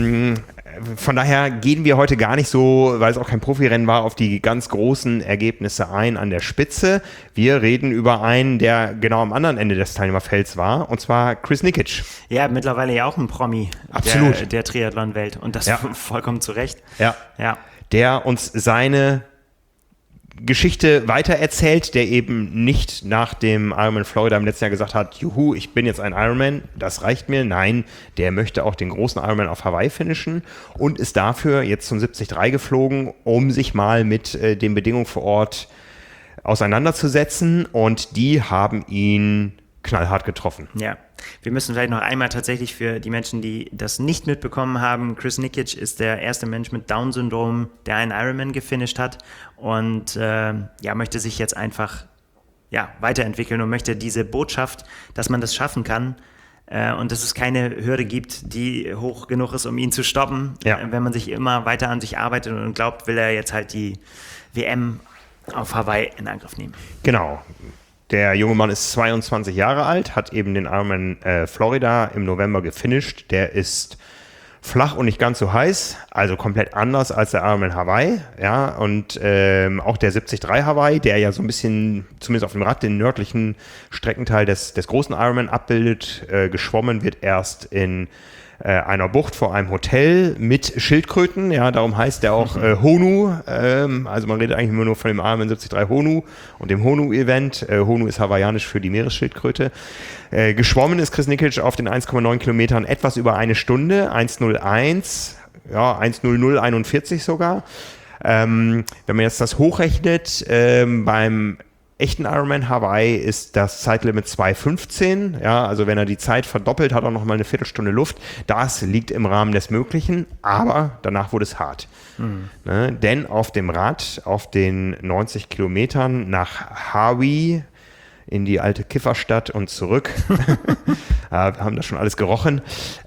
von daher gehen wir heute gar nicht so, weil es auch kein Profirennen war, auf die ganz großen Ergebnisse ein an der Spitze. Wir reden über einen, der genau am anderen Ende des Teilnehmerfelds war, und zwar Chris Nikic. Ja, mittlerweile ja auch ein Promi. Absolut. Der Triathlon-Welt, und das vollkommen zu Recht. Ja. Der uns seine Geschichte weitererzählt, der eben nicht nach dem Ironman Florida im letzten Jahr gesagt hat, juhu, ich bin jetzt ein Ironman, das reicht mir. Nein, der möchte auch den großen Ironman auf Hawaii finishen und ist dafür jetzt zum 73 geflogen, um sich mal mit den Bedingungen vor Ort auseinanderzusetzen, und die haben ihn knallhart getroffen. Ja, wir müssen vielleicht noch einmal tatsächlich für die Menschen, die das nicht mitbekommen haben, Chris Nikic ist der erste Mensch mit Down-Syndrom, der einen Ironman gefinisht hat, und möchte sich jetzt einfach weiterentwickeln und möchte diese Botschaft, dass man das schaffen kann, und dass es keine Hürde gibt, die hoch genug ist, um ihn zu stoppen. Wenn man sich immer weiter an sich arbeitet und glaubt, will er jetzt halt die WM auf Hawaii in Angriff nehmen. Genau. Der junge Mann ist 22 Jahre alt, hat eben den Ironman Florida im November gefinisht. Der ist flach und nicht ganz so heiß, also komplett anders als der Ironman Hawaii. Ja, und auch der 73 Hawaii, der ja so ein bisschen, zumindest auf dem Rad, den nördlichen Streckenteil des großen Ironman abbildet. Geschwommen wird erst in einer Bucht vor einem Hotel mit Schildkröten, ja, darum heißt der auch Honu, also man redet eigentlich immer nur von dem Ironman 73 Honu und dem Honu-Event. Honu ist hawaiianisch für die Meeresschildkröte. Geschwommen ist Chris Nikic auf den 1,9 Kilometern etwas über eine Stunde, 1:01, 1:00:41 sogar. Wenn man jetzt das hochrechnet, beim echten Ironman Hawaii ist das Zeitlimit 2:15. Ja, also wenn er die Zeit verdoppelt, hat er noch mal eine Viertelstunde Luft. Das liegt im Rahmen des Möglichen, aber danach wurde es hart. Ne? Denn auf dem Rad, auf den 90 Kilometern nach Hawaii, in die alte Kifferstadt und zurück, wir haben das schon alles gerochen,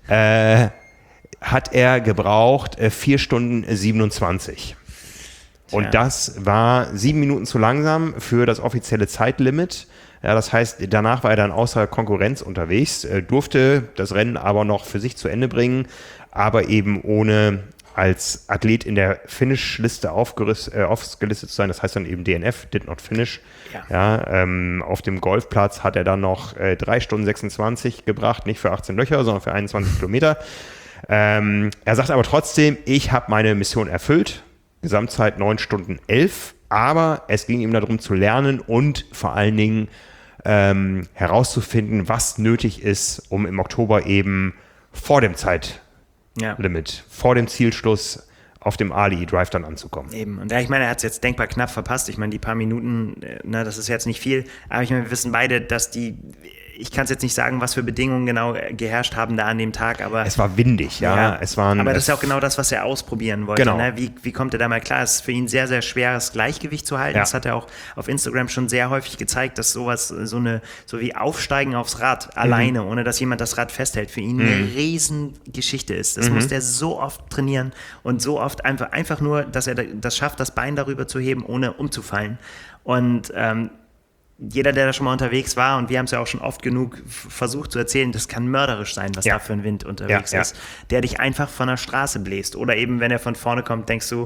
hat er gebraucht 4 Stunden 27. Und das war 7 Minuten zu langsam für das offizielle Zeitlimit. Ja, das heißt, danach war er dann außer Konkurrenz unterwegs, durfte das Rennen aber noch für sich zu Ende bringen, aber eben ohne als Athlet in der Finish-Liste aufgelistet zu sein. Das heißt dann eben DNF, Did Not Finish. Ja, auf dem Golfplatz hat er dann noch 3 Stunden 26 gebracht, nicht für 18 Löcher, sondern für 21 Kilometer. Er sagt aber trotzdem, ich habe meine Mission erfüllt. Gesamtzeit 9 Stunden 11, aber es ging ihm darum zu lernen und vor allen Dingen herauszufinden, was nötig ist, um im Oktober eben vor dem Zeitlimit, vor dem Zielschluss auf dem Ali Drive dann anzukommen. Eben. Und ich meine, er hat es jetzt denkbar knapp verpasst. Ich meine, die paar Minuten, das ist jetzt nicht viel, aber ich meine, wir wissen beide, dass ich kann es jetzt nicht sagen, was für Bedingungen genau geherrscht haben da an dem Tag, aber... Es war windig, ja. Aber das ist ja auch genau das, was er ausprobieren wollte. Genau. Ne? Wie kommt er da mal klar? Es ist für ihn sehr, sehr schwer, das Gleichgewicht zu halten. Ja. Das hat er auch auf Instagram schon sehr häufig gezeigt, dass sowas, so wie Aufsteigen aufs Rad alleine, ohne dass jemand das Rad festhält, für ihn eine Riesengeschichte ist. Das muss der so oft trainieren und so oft einfach nur, dass er das schafft, das Bein darüber zu heben, ohne umzufallen. Und jeder, der da schon mal unterwegs war, und wir haben es ja auch schon oft genug versucht zu erzählen, das kann mörderisch sein, was da für ein Wind unterwegs ist, der dich einfach von der Straße bläst. Oder eben, wenn er von vorne kommt, denkst du,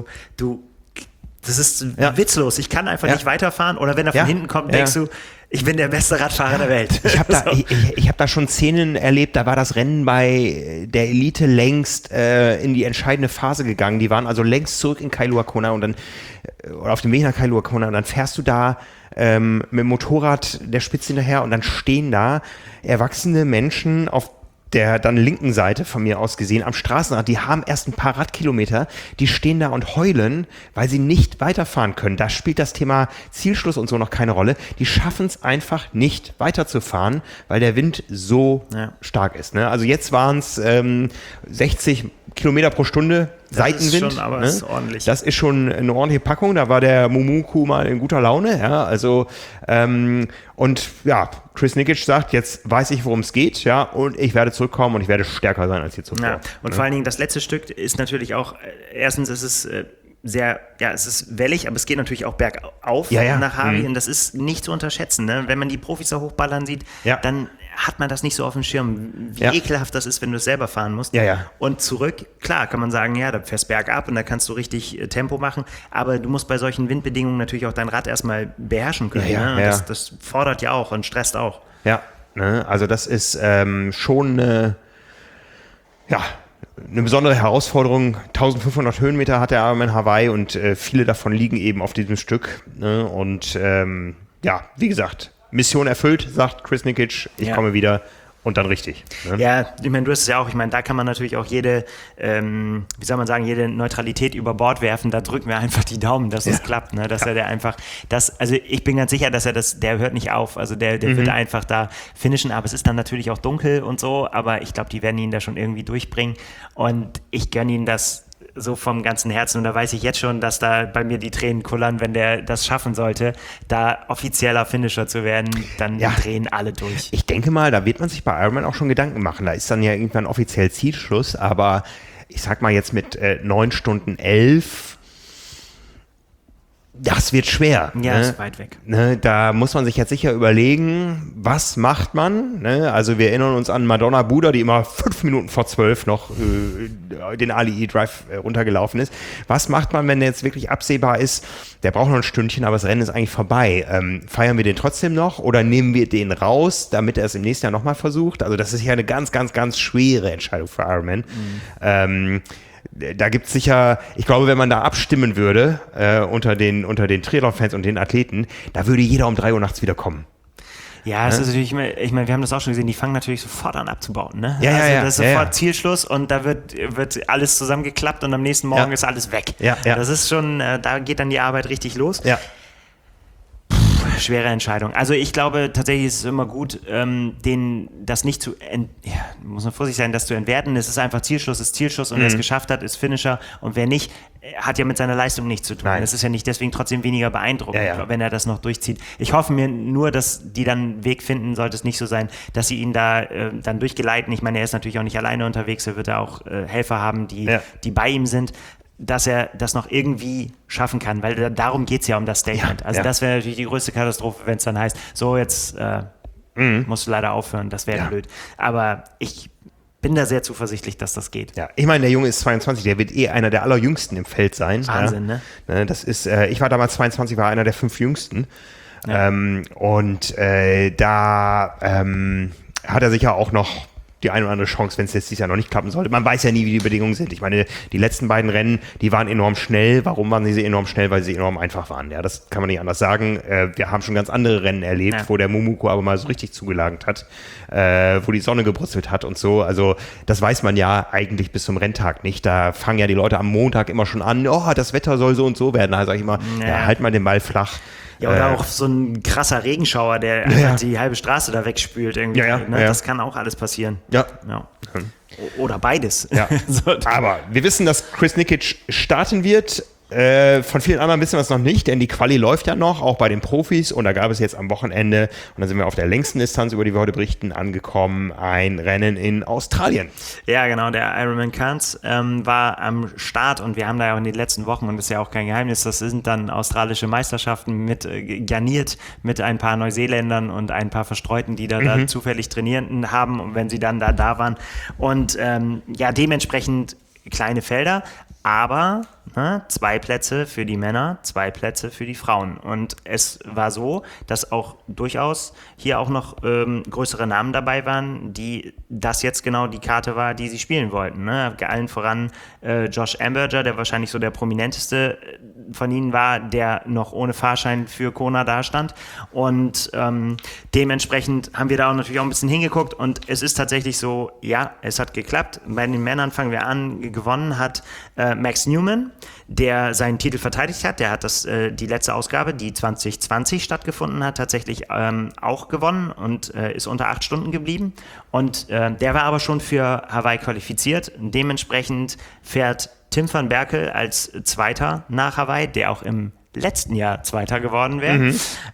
das ist witzlos, ich kann einfach nicht weiterfahren. Oder wenn er von hinten kommt, denkst du, ich bin der beste Radfahrer der Welt. Ich hab da schon Szenen erlebt, da war das Rennen bei der Elite längst in die entscheidende Phase gegangen. Die waren also längst zurück in Kailua Kona und dann oder auf dem Weg nach Kailua Kona und dann fährst du da mit dem Motorrad der Spitze hinterher und dann stehen da erwachsene Menschen auf der dann linken Seite von mir aus gesehen am Straßenrad, die haben erst ein paar Radkilometer, die stehen da und heulen, weil sie nicht weiterfahren können. Da spielt das Thema Zielschluss und so noch keine Rolle. Die schaffen es einfach nicht weiterzufahren, weil der Wind so stark ist. Ne? Also jetzt waren es 60 Kilometer pro Stunde Seitenwind. Das ist schon, aber ist ordentlich. Das ist schon eine ordentliche Packung. Da war der Mumuku mal in guter Laune. Ja, also und ja, Chris Nikic sagt, jetzt weiß ich, worum es geht, ja, und ich werde zurückkommen und ich werde stärker sein als hier zuvor. Ja, und vor allen Dingen das letzte Stück ist natürlich auch, erstens ist es es ist wellig, aber es geht natürlich auch bergauf nach Hawaii und das ist nicht zu unterschätzen. Ne? Wenn man die Profis da hochballern sieht, dann hat man das nicht so auf dem Schirm, wie ekelhaft das ist, wenn du es selber fahren musst. Und zurück, klar, kann man sagen, da fährst bergab und da kannst du richtig Tempo machen, aber du musst bei solchen Windbedingungen natürlich auch dein Rad erstmal beherrschen können. Ne? Das fordert ja auch und stresst auch. Ja, ne? Also das ist schon eine besondere Herausforderung. 1500 Höhenmeter hat der Ironman Hawaii und viele davon liegen eben auf diesem Stück. Ne? Und wie gesagt, Mission erfüllt, sagt Chris Nikic, ich komme wieder und dann richtig. Ne? Ja, ich meine, du hast es ja auch, da kann man natürlich auch jede Neutralität über Bord werfen, da drücken wir einfach die Daumen, dass es klappt, ne? Dass er also ich bin ganz sicher, dass der hört nicht auf, also der wird einfach da finishen, aber es ist dann natürlich auch dunkel und so, aber ich glaube, die werden ihn da schon irgendwie durchbringen und ich gönne ihm das so vom ganzen Herzen und da weiß ich jetzt schon, dass da bei mir die Tränen kullern, wenn der das schaffen sollte, da offizieller Finisher zu werden, dann drehen alle durch. Ich denke mal, da wird man sich bei Ironman auch schon Gedanken machen, da ist dann ja irgendwann offiziell Zielschluss, aber ich sag mal jetzt mit 9 Stunden 11, das wird schwer. Ja, ist weit weg. Ne, da muss man sich jetzt sicher überlegen, was macht man? Ne? Also wir erinnern uns an Madonna Buda, die immer 5 Minuten vor 12 noch den Ali Drive runtergelaufen ist. Was macht man, wenn der jetzt wirklich absehbar ist? Der braucht noch ein Stündchen, aber das Rennen ist eigentlich vorbei. Feiern wir den trotzdem noch oder nehmen wir den raus, damit er es im nächsten Jahr nochmal versucht? Also das ist ja eine ganz, ganz, ganz schwere Entscheidung für Ironman. Da gibt es sicher, ich glaube, wenn man da abstimmen würde unter den Triathlon-Fans und den Athleten, da würde jeder um 3 Uhr nachts wieder kommen. Ja, es ist natürlich immer, ich meine, wir haben das auch schon gesehen, die fangen natürlich sofort an abzubauen, ne? Ja, also ja, das ist sofort Zielschluss und da wird alles zusammengeklappt und am nächsten Morgen ist alles weg. Ja. Das ist schon, da geht dann die Arbeit richtig los. Ja. Schwere Entscheidung. Also ich glaube tatsächlich ist es immer gut, das nicht zu, muss man vorsichtig sein, das zu entwerten. Es ist einfach Zielschluss und wer es geschafft hat, ist Finisher und wer nicht, hat ja mit seiner Leistung nichts zu tun. Es ist ja nicht deswegen trotzdem weniger beeindruckend, wenn er das noch durchzieht. Ich hoffe mir nur, dass die dann einen Weg finden, sollte es nicht so sein, dass sie ihn da dann durchgeleiten. Ich meine, er ist natürlich auch nicht alleine unterwegs, er wird ja auch Helfer haben, die bei ihm sind, dass er das noch irgendwie schaffen kann, weil darum geht es ja um das Statement. Das wäre natürlich die größte Katastrophe, wenn es dann heißt, so jetzt musst du leider aufhören, das wäre blöd. Aber ich bin da sehr zuversichtlich, dass das geht. Ja, ich meine, der Junge ist 22, der wird einer der allerjüngsten im Feld sein. Wahnsinn, ne? Das ist, ich war damals 22, war einer der 5 Jüngsten. Ja. Da hat er sicher auch noch die eine oder andere Chance, wenn es jetzt dieses Jahr noch nicht klappen sollte. Man weiß ja nie, wie die Bedingungen sind. Ich meine, die letzten beiden Rennen, die waren enorm schnell. Warum waren sie enorm schnell? Weil sie enorm einfach waren. Ja, das kann man nicht anders sagen. Wir haben schon ganz andere Rennen erlebt, wo der Mumuku aber mal so richtig zugelangt hat, wo die Sonne gebrutzelt hat und so. Also das weiß man ja eigentlich bis zum Renntag nicht. Da fangen ja die Leute am Montag immer schon an, das Wetter soll so und so werden. Da sage ich immer, halt mal den Ball flach. Ja, oder auch so ein krasser Regenschauer, der einfach die halbe Straße da wegspült irgendwie. Das kann auch alles passieren. Ja. Oder beides. Ja. Aber wir wissen, dass Chris Nikic starten wird. Von vielen anderen wissen wir es noch nicht, denn die Quali läuft ja noch, auch bei den Profis. Und da gab es jetzt am Wochenende, und da sind wir auf der längsten Distanz, über die wir heute berichten, angekommen, ein Rennen in Australien. Ja, genau, der Ironman Cairns war am Start und wir haben da ja auch in den letzten Wochen, und das ist ja auch kein Geheimnis, das sind dann australische Meisterschaften garniert mit ein paar Neuseeländern und ein paar Verstreuten, die da zufällig trainieren haben, und wenn sie dann da waren. Und dementsprechend kleine Felder, aber 2 Plätze für die Männer, 2 Plätze für die Frauen. Und es war so, dass auch durchaus hier auch noch größere Namen dabei waren, die das jetzt genau die Karte war, die sie spielen wollten. Ne? Allen voran Josh Amberger, der wahrscheinlich so der prominenteste von ihnen war, der noch ohne Fahrschein für Kona dastand. Und dementsprechend haben wir da auch natürlich auch ein bisschen hingeguckt. Und es ist tatsächlich so, ja, es hat geklappt. Bei den Männern fangen wir an, gewonnen hat Max Newman, der seinen Titel verteidigt hat. Der hat die letzte Ausgabe, die 2020 stattgefunden hat, tatsächlich auch gewonnen und ist unter 8 Stunden geblieben. Und der war aber schon für Hawaii qualifiziert. Dementsprechend fährt Tim van Berkel als Zweiter nach Hawaii, der auch im letzten Jahr Zweiter geworden wäre.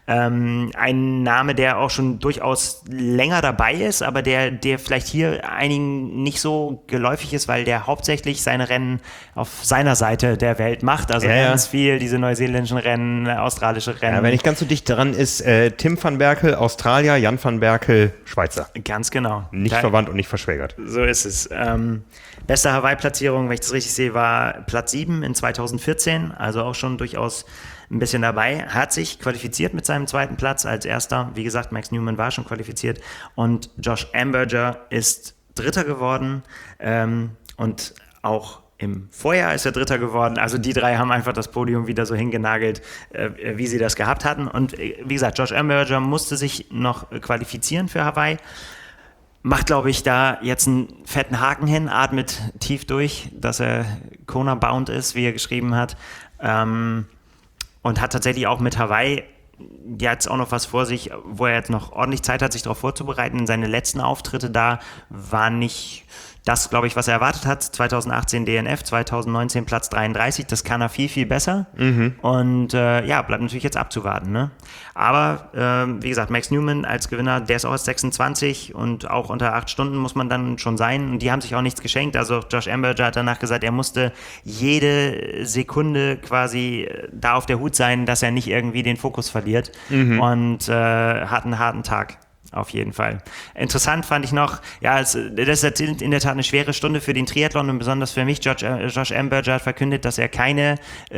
Ein Name, der auch schon durchaus länger dabei ist, aber der vielleicht hier einigen nicht so geläufig ist, weil der hauptsächlich seine Rennen auf seiner Seite der Welt macht. Also ganz viel diese neuseeländischen Rennen, australische Rennen. Ja, wer nicht ganz so dicht dran ist, Tim van Berkel, Australier, Jan van Berkel, Schweizer. Ganz genau. Nicht verwandt und nicht verschwägert. So ist es. Beste Hawaii-Platzierung, wenn ich das richtig sehe, war Platz 7 in 2014, also auch schon durchaus ein bisschen dabei, hat sich qualifiziert mit seinem 2. Platz als Erster. Wie gesagt, Max Newman war schon qualifiziert und Josh Amberger ist Dritter geworden und auch im Vorjahr ist er Dritter geworden. Also die 3 haben einfach das Podium wieder so hingenagelt, wie sie das gehabt hatten. Und wie gesagt, Josh Amberger musste sich noch qualifizieren für Hawaii. Macht, glaube ich, da jetzt einen fetten Haken hin, atmet tief durch, dass er Kona-bound ist, wie er geschrieben hat. Und hat tatsächlich auch mit Hawaii jetzt auch noch was vor sich, wo er jetzt noch ordentlich Zeit hat, sich darauf vorzubereiten. Seine letzten Auftritte da waren nicht das, glaube ich, was er erwartet hat. 2018 DNF, 2019 Platz 33, das kann er viel, viel besser. Und bleibt natürlich jetzt abzuwarten. Ne? Aber wie gesagt, Max Newman als Gewinner, der ist auch erst 26 und auch unter 8 Stunden muss man dann schon sein. Und die haben sich auch nichts geschenkt. Also Josh Amberger hat danach gesagt, er musste jede Sekunde quasi da auf der Hut sein, dass er nicht irgendwie den Fokus verliert. Und hat einen harten Tag. Auf jeden Fall. Interessant fand ich noch, das ist in der Tat eine schwere Stunde für den Triathlon und besonders für mich. Josh Amberger hat verkündet, dass er keine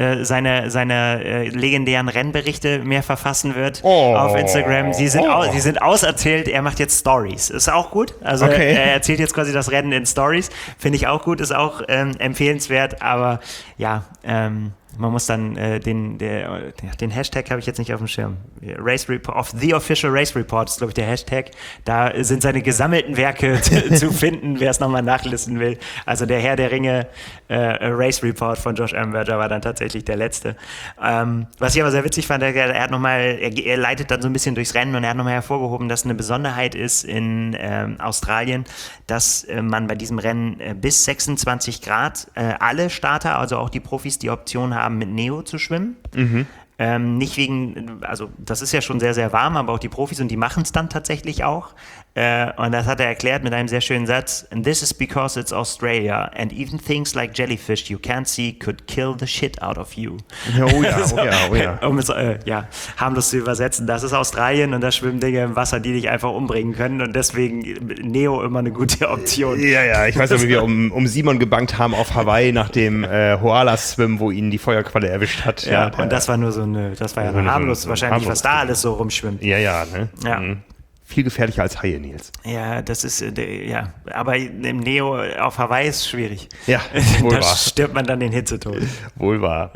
seine legendären Rennberichte mehr verfassen wird auf Instagram. Sie sind auserzählt, er macht jetzt Stories. Ist auch gut. Also er erzählt jetzt quasi das Rennen in Stories. Finde ich auch gut, ist auch empfehlenswert, aber Man muss dann den Hashtag habe ich jetzt nicht auf dem Schirm. Race Report, of the Official Race Report ist, glaube ich, der Hashtag. Da sind seine gesammelten Werke zu finden, wer es nochmal nachlisten will. Also der Herr der Ringe Race Report von Josh Amberger war dann tatsächlich der letzte. Was ich aber sehr witzig fand, er leitet dann so ein bisschen durchs Rennen und er hat nochmal hervorgehoben, dass eine Besonderheit ist in Australien, dass man bei diesem Rennen bis 26 Grad alle Starter, also auch die Profis, die Option haben, mit Neo zu schwimmen. Nicht wegen, also das ist ja schon sehr, sehr warm, aber auch die Profis und die machen es dann tatsächlich auch. Und das hat er erklärt mit einem sehr schönen Satz. And this is because it's Australia and even things like jellyfish you can't see could kill the shit out of you. Oh ja. Um es harmlos zu übersetzen. Das ist Australien und da schwimmen Dinge im Wasser, die dich einfach umbringen können und deswegen Neo immer eine gute Option. Ja, ich weiß noch, wie wir um Simon gebankt haben auf Hawaii nach dem Hoala-Swim, wo ihn die Feuerqualle erwischt hat. Ja, und das war nur das war ja harmlos, wahrscheinlich, was da alles so rumschwimmt. Ja, ne? Ja. Viel gefährlicher als Haie, Nils. Ja, das ist, aber im Neo auf Hawaii ist es schwierig. Ja, wohl wahr. Da stirbt man dann den Hitzetod. Wohl wahr.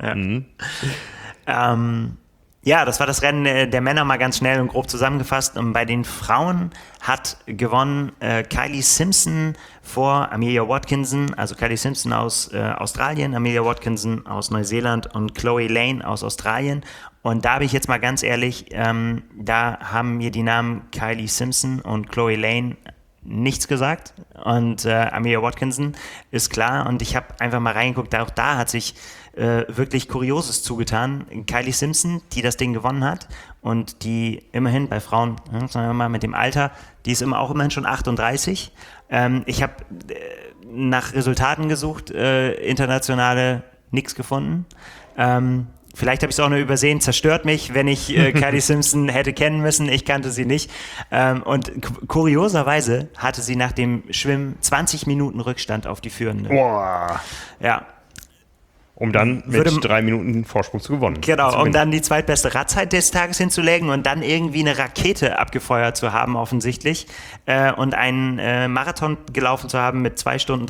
Ja. Das war das Rennen der Männer mal ganz schnell und grob zusammengefasst. Und bei den Frauen hat gewonnen Kylie Simpson vor Amelia Watkinson, also Kylie Simpson aus Australien, Amelia Watkinson aus Neuseeland und Chloe Lane aus Australien. Und da bin ich jetzt mal ganz ehrlich, da haben mir die Namen Kylie Simpson und Chloe Lane nichts gesagt. Und Amelia Watkinson ist klar. Und ich habe einfach mal reingeguckt, auch da hat sich wirklich Kurioses zugetan. Kylie Simpson, die das Ding gewonnen hat und die immerhin bei Frauen, sagen wir mal mit dem Alter, die ist auch immerhin schon 38. Ich habe nach Resultaten gesucht, internationale, nichts gefunden. Vielleicht habe ich es auch nur übersehen, zerstört mich, wenn ich Kylie Simpson hätte kennen müssen. Ich kannte sie nicht. Und kurioserweise hatte sie nach dem Schwimmen 20 Minuten Rückstand auf die Führende. Boah. Ja. Um dann mit 3 Minuten Vorsprung zu gewinnen. Genau, um dann die zweitbeste Radzeit des Tages hinzulegen und dann irgendwie eine Rakete abgefeuert zu haben, offensichtlich. Und einen Marathon gelaufen zu haben mit 2 Stunden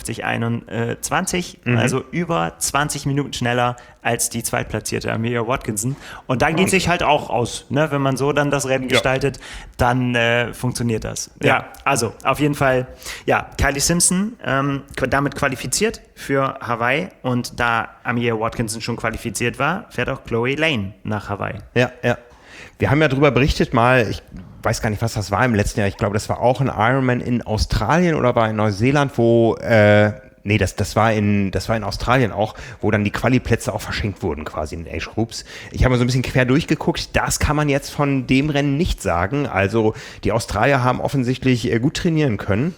53:21. Also über 20 Minuten schneller als die zweitplatzierte Amelia Watkinson. Und dann geht sich halt auch aus. Ne? Wenn man so dann das Rennen gestaltet, dann funktioniert das. Ja, also auf jeden Fall, Kylie Simpson damit qualifiziert für Hawaii und da Amelia Watkinson schon qualifiziert war, fährt auch Chloe Lane nach Hawaii. Ja. Wir haben ja darüber berichtet mal, ich weiß gar nicht, was das war im letzten Jahr, ich glaube, das war auch ein Ironman in Australien oder war in Neuseeland, wo das war in Australien auch, wo dann die Quali-Plätze auch verschenkt wurden quasi in den Age Groups. Ich habe mal so ein bisschen quer durchgeguckt, das kann man jetzt von dem Rennen nicht sagen. Also die Australier haben offensichtlich gut trainieren können.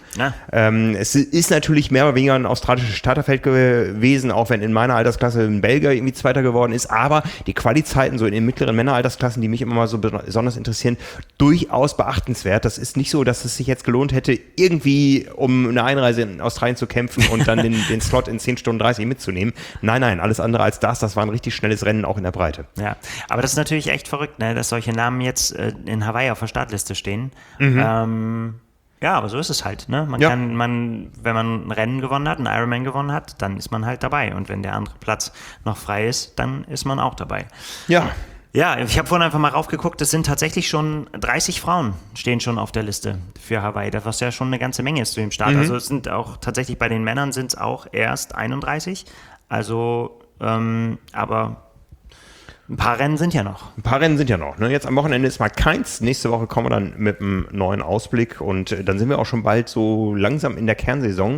Es ist natürlich mehr oder weniger ein australisches Starterfeld gewesen, auch wenn in meiner Altersklasse ein Belgier irgendwie Zweiter geworden ist, aber die Quali-Zeiten so in den mittleren Männeraltersklassen, die mich immer mal so besonders interessieren, durchaus beachtenswert. Das ist nicht so, dass es sich jetzt gelohnt hätte, irgendwie um eine Einreise in Australien zu kämpfen und dann den Slot in 10 Stunden 30 mitzunehmen. Nein, alles andere als das war ein richtig schnelles Rennen, auch in der Breite. Ja, aber das ist natürlich echt verrückt, ne, dass solche Namen jetzt in Hawaii auf der Startliste stehen. Ja, aber so ist es halt. Ne? Wenn man ein Rennen gewonnen hat, einen Ironman gewonnen hat, dann ist man halt dabei. Und wenn der andere Platz noch frei ist, dann ist man auch dabei. Ja, ich habe vorhin einfach mal raufgeguckt, es sind tatsächlich schon 30 Frauen stehen schon auf der Liste für Hawaii, das was ja schon eine ganze Menge ist zu dem Start. Also es sind auch tatsächlich bei den Männern sind es auch erst 31, also aber ein paar Rennen sind ja noch. Ne? Jetzt am Wochenende ist mal keins, nächste Woche kommen wir dann mit einem neuen Ausblick und dann sind wir auch schon bald so langsam in der Kernsaison,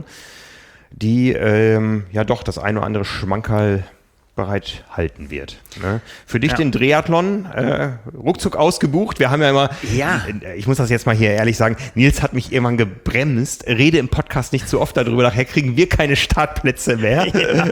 die doch das ein oder andere Schmankerl bereithalten wird. Ne? Für dich den Triathlon ruckzuck ausgebucht. Wir haben ja immer, ich muss das jetzt mal hier ehrlich sagen, Nils hat mich irgendwann gebremst. Rede im Podcast nicht zu oft darüber, nachher kriegen wir keine Startplätze mehr.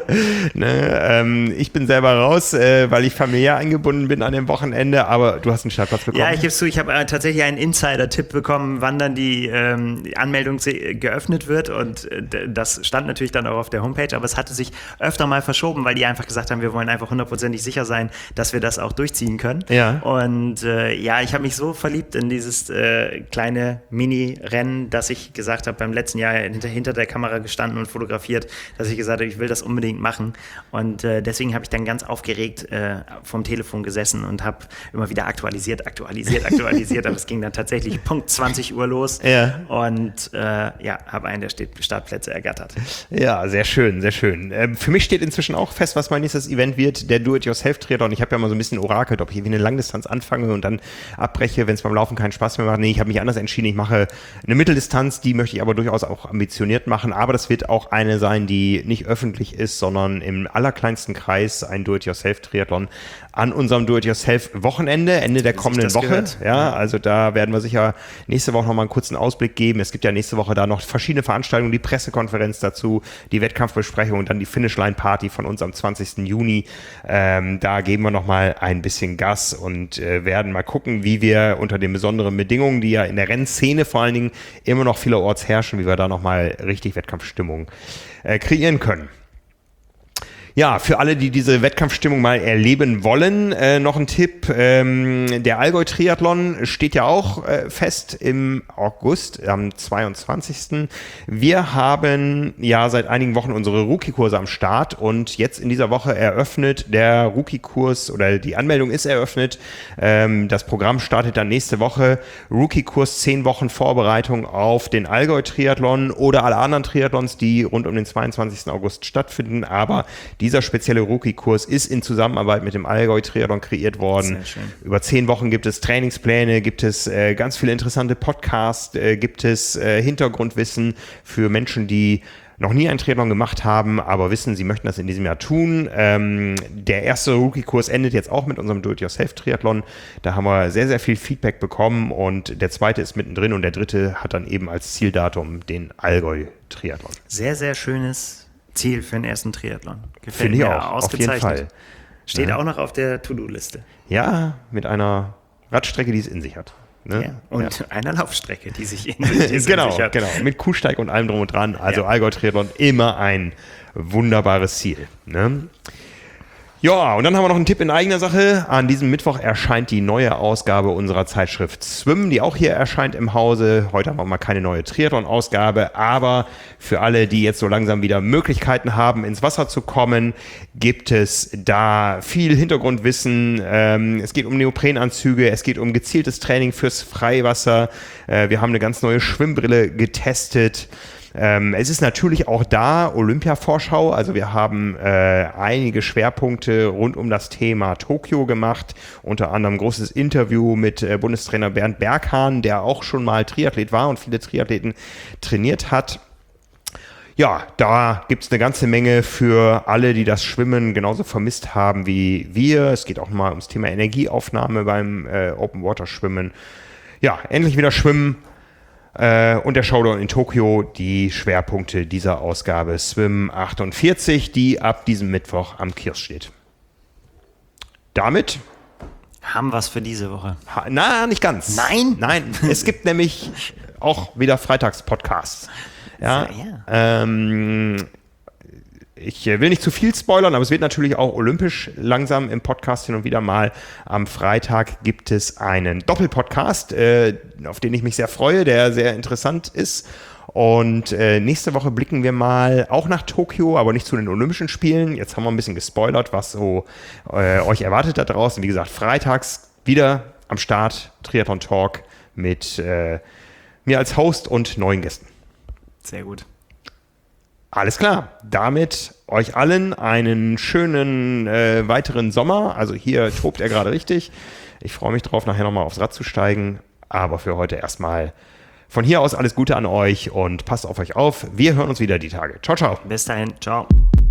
Ne? Ich bin selber raus, weil ich familiär eingebunden bin an dem Wochenende, aber du hast einen Startplatz bekommen. Ja, ich gebe zu, ich habe tatsächlich einen Insider-Tipp bekommen, wann dann die Anmeldung geöffnet wird und das stand natürlich dann auch auf der Homepage, aber es hatte sich öfter mal verschoben, weil die einfach gesagt haben, haben, wir wollen einfach 100%ig sicher sein, dass wir das auch durchziehen können. Ja. Und ich habe mich so verliebt in dieses kleine Mini-Rennen, dass ich gesagt habe, beim letzten Jahr hinter der Kamera gestanden und fotografiert, dass ich gesagt habe, ich will das unbedingt machen. Und deswegen habe ich dann ganz aufgeregt vom Telefon gesessen und habe immer wieder aktualisiert, aber es ging dann tatsächlich Punkt 20 Uhr los und habe einen der Startplätze ergattert. Ja, sehr schön, sehr schön. Für mich steht inzwischen auch fest, was mein nächstes Event wird, der Do-It-Yourself-Triathlon. Ich habe ja mal so ein bisschen orakelt, ob ich irgendwie eine Langdistanz anfange und dann abbreche, wenn es beim Laufen keinen Spaß mehr macht. Nee, ich habe mich anders entschieden. Ich mache eine Mitteldistanz, die möchte ich aber durchaus auch ambitioniert machen. Aber das wird auch eine sein, die nicht öffentlich ist, sondern im allerkleinsten Kreis ein Do-It-Yourself-Triathlon an unserem Do-It-Yourself-Wochenende, Ende der kommenden Woche. Ja, also da werden wir sicher nächste Woche nochmal einen kurzen Ausblick geben. Es gibt ja nächste Woche da noch verschiedene Veranstaltungen, die Pressekonferenz dazu, die Wettkampfbesprechung und dann die Finishline-Party von uns am 20. Juni. Da geben wir nochmal ein bisschen Gas und werden mal gucken, wie wir unter den besonderen Bedingungen, die ja in der Rennszene vor allen Dingen immer noch vielerorts herrschen, wie wir da nochmal richtig Wettkampfstimmung kreieren können. Ja, für alle, die diese Wettkampfstimmung mal erleben wollen, noch ein Tipp. Der Allgäu-Triathlon steht ja auch fest im August, am 22. Wir haben ja seit einigen Wochen unsere Rookie-Kurse am Start und jetzt in dieser Woche eröffnet der Rookie-Kurs oder die Anmeldung ist eröffnet. Das Programm startet dann nächste Woche. Rookie-Kurs 10 Wochen Vorbereitung auf den Allgäu-Triathlon oder alle anderen Triathlons, die rund um den 22. August stattfinden, aber dieser spezielle Rookie-Kurs ist in Zusammenarbeit mit dem Allgäu-Triathlon kreiert worden. Sehr schön. Über 10 Wochen gibt es Trainingspläne, gibt es ganz viele interessante Podcasts, gibt es Hintergrundwissen für Menschen, die noch nie einen Triathlon gemacht haben, aber wissen, sie möchten das in diesem Jahr tun. Der erste Rookie-Kurs endet jetzt auch mit unserem Do-It-Yourself-Triathlon. Da haben wir sehr, sehr viel Feedback bekommen und der zweite ist mittendrin und der dritte hat dann eben als Zieldatum den Allgäu-Triathlon. Sehr, sehr schönes Ziel für den ersten Triathlon. Finde ich auch, auf jeden Fall. Steht auch noch auf der To-Do-Liste. Ja, mit einer Radstrecke, die es in sich hat. Ne? Ja, und einer Laufstrecke, die sich in sich hat. Genau, mit Kuhsteig und allem drum und dran. Also Allgäu-Triathlon, immer ein wunderbares Ziel. Ne? Ja, und dann haben wir noch einen Tipp in eigener Sache. An diesem Mittwoch erscheint die neue Ausgabe unserer Zeitschrift Swim, die auch hier erscheint im Hause. Heute haben wir mal keine neue Triathlon-Ausgabe, aber für alle, die jetzt so langsam wieder Möglichkeiten haben, ins Wasser zu kommen, gibt es da viel Hintergrundwissen. Es geht um Neoprenanzüge, es geht um gezieltes Training fürs Freiwasser. Wir haben eine ganz neue Schwimmbrille getestet. Es ist natürlich auch da Olympia-Vorschau, also wir haben einige Schwerpunkte rund um das Thema Tokio gemacht, unter anderem ein großes Interview mit Bundestrainer Bernd Berghahn, der auch schon mal Triathlet war und viele Triathleten trainiert hat. Ja, da gibt es eine ganze Menge für alle, die das Schwimmen genauso vermisst haben wie wir. Es geht auch mal ums Thema Energieaufnahme beim Open-Water-Schwimmen. Ja, endlich wieder schwimmen. Und der Showdown in Tokio, die Schwerpunkte dieser Ausgabe Swim 48, die ab diesem Mittwoch am Kiosk steht. Damit haben wir es für diese Woche. Nicht ganz. Nein? Nein, es gibt nämlich auch wieder Freitags-Podcasts. Ja. Ich will nicht zu viel spoilern, aber es wird natürlich auch olympisch langsam im Podcast hin und wieder mal. Am Freitag gibt es einen Doppelpodcast, auf den ich mich sehr freue, der sehr interessant ist. Und nächste Woche blicken wir mal auch nach Tokio, aber nicht zu den Olympischen Spielen. Jetzt haben wir ein bisschen gespoilert, was so euch erwartet da draußen. Wie gesagt, freitags wieder am Start, Triathlon Talk mit mir als Host und neuen Gästen. Sehr gut. Alles klar, damit euch allen einen schönen weiteren Sommer. Also hier tobt er gerade richtig. Ich freue mich drauf, nachher nochmal aufs Rad zu steigen. Aber für heute erstmal von hier aus alles Gute an euch und passt auf euch auf. Wir hören uns wieder die Tage. Ciao, ciao. Bis dahin, ciao.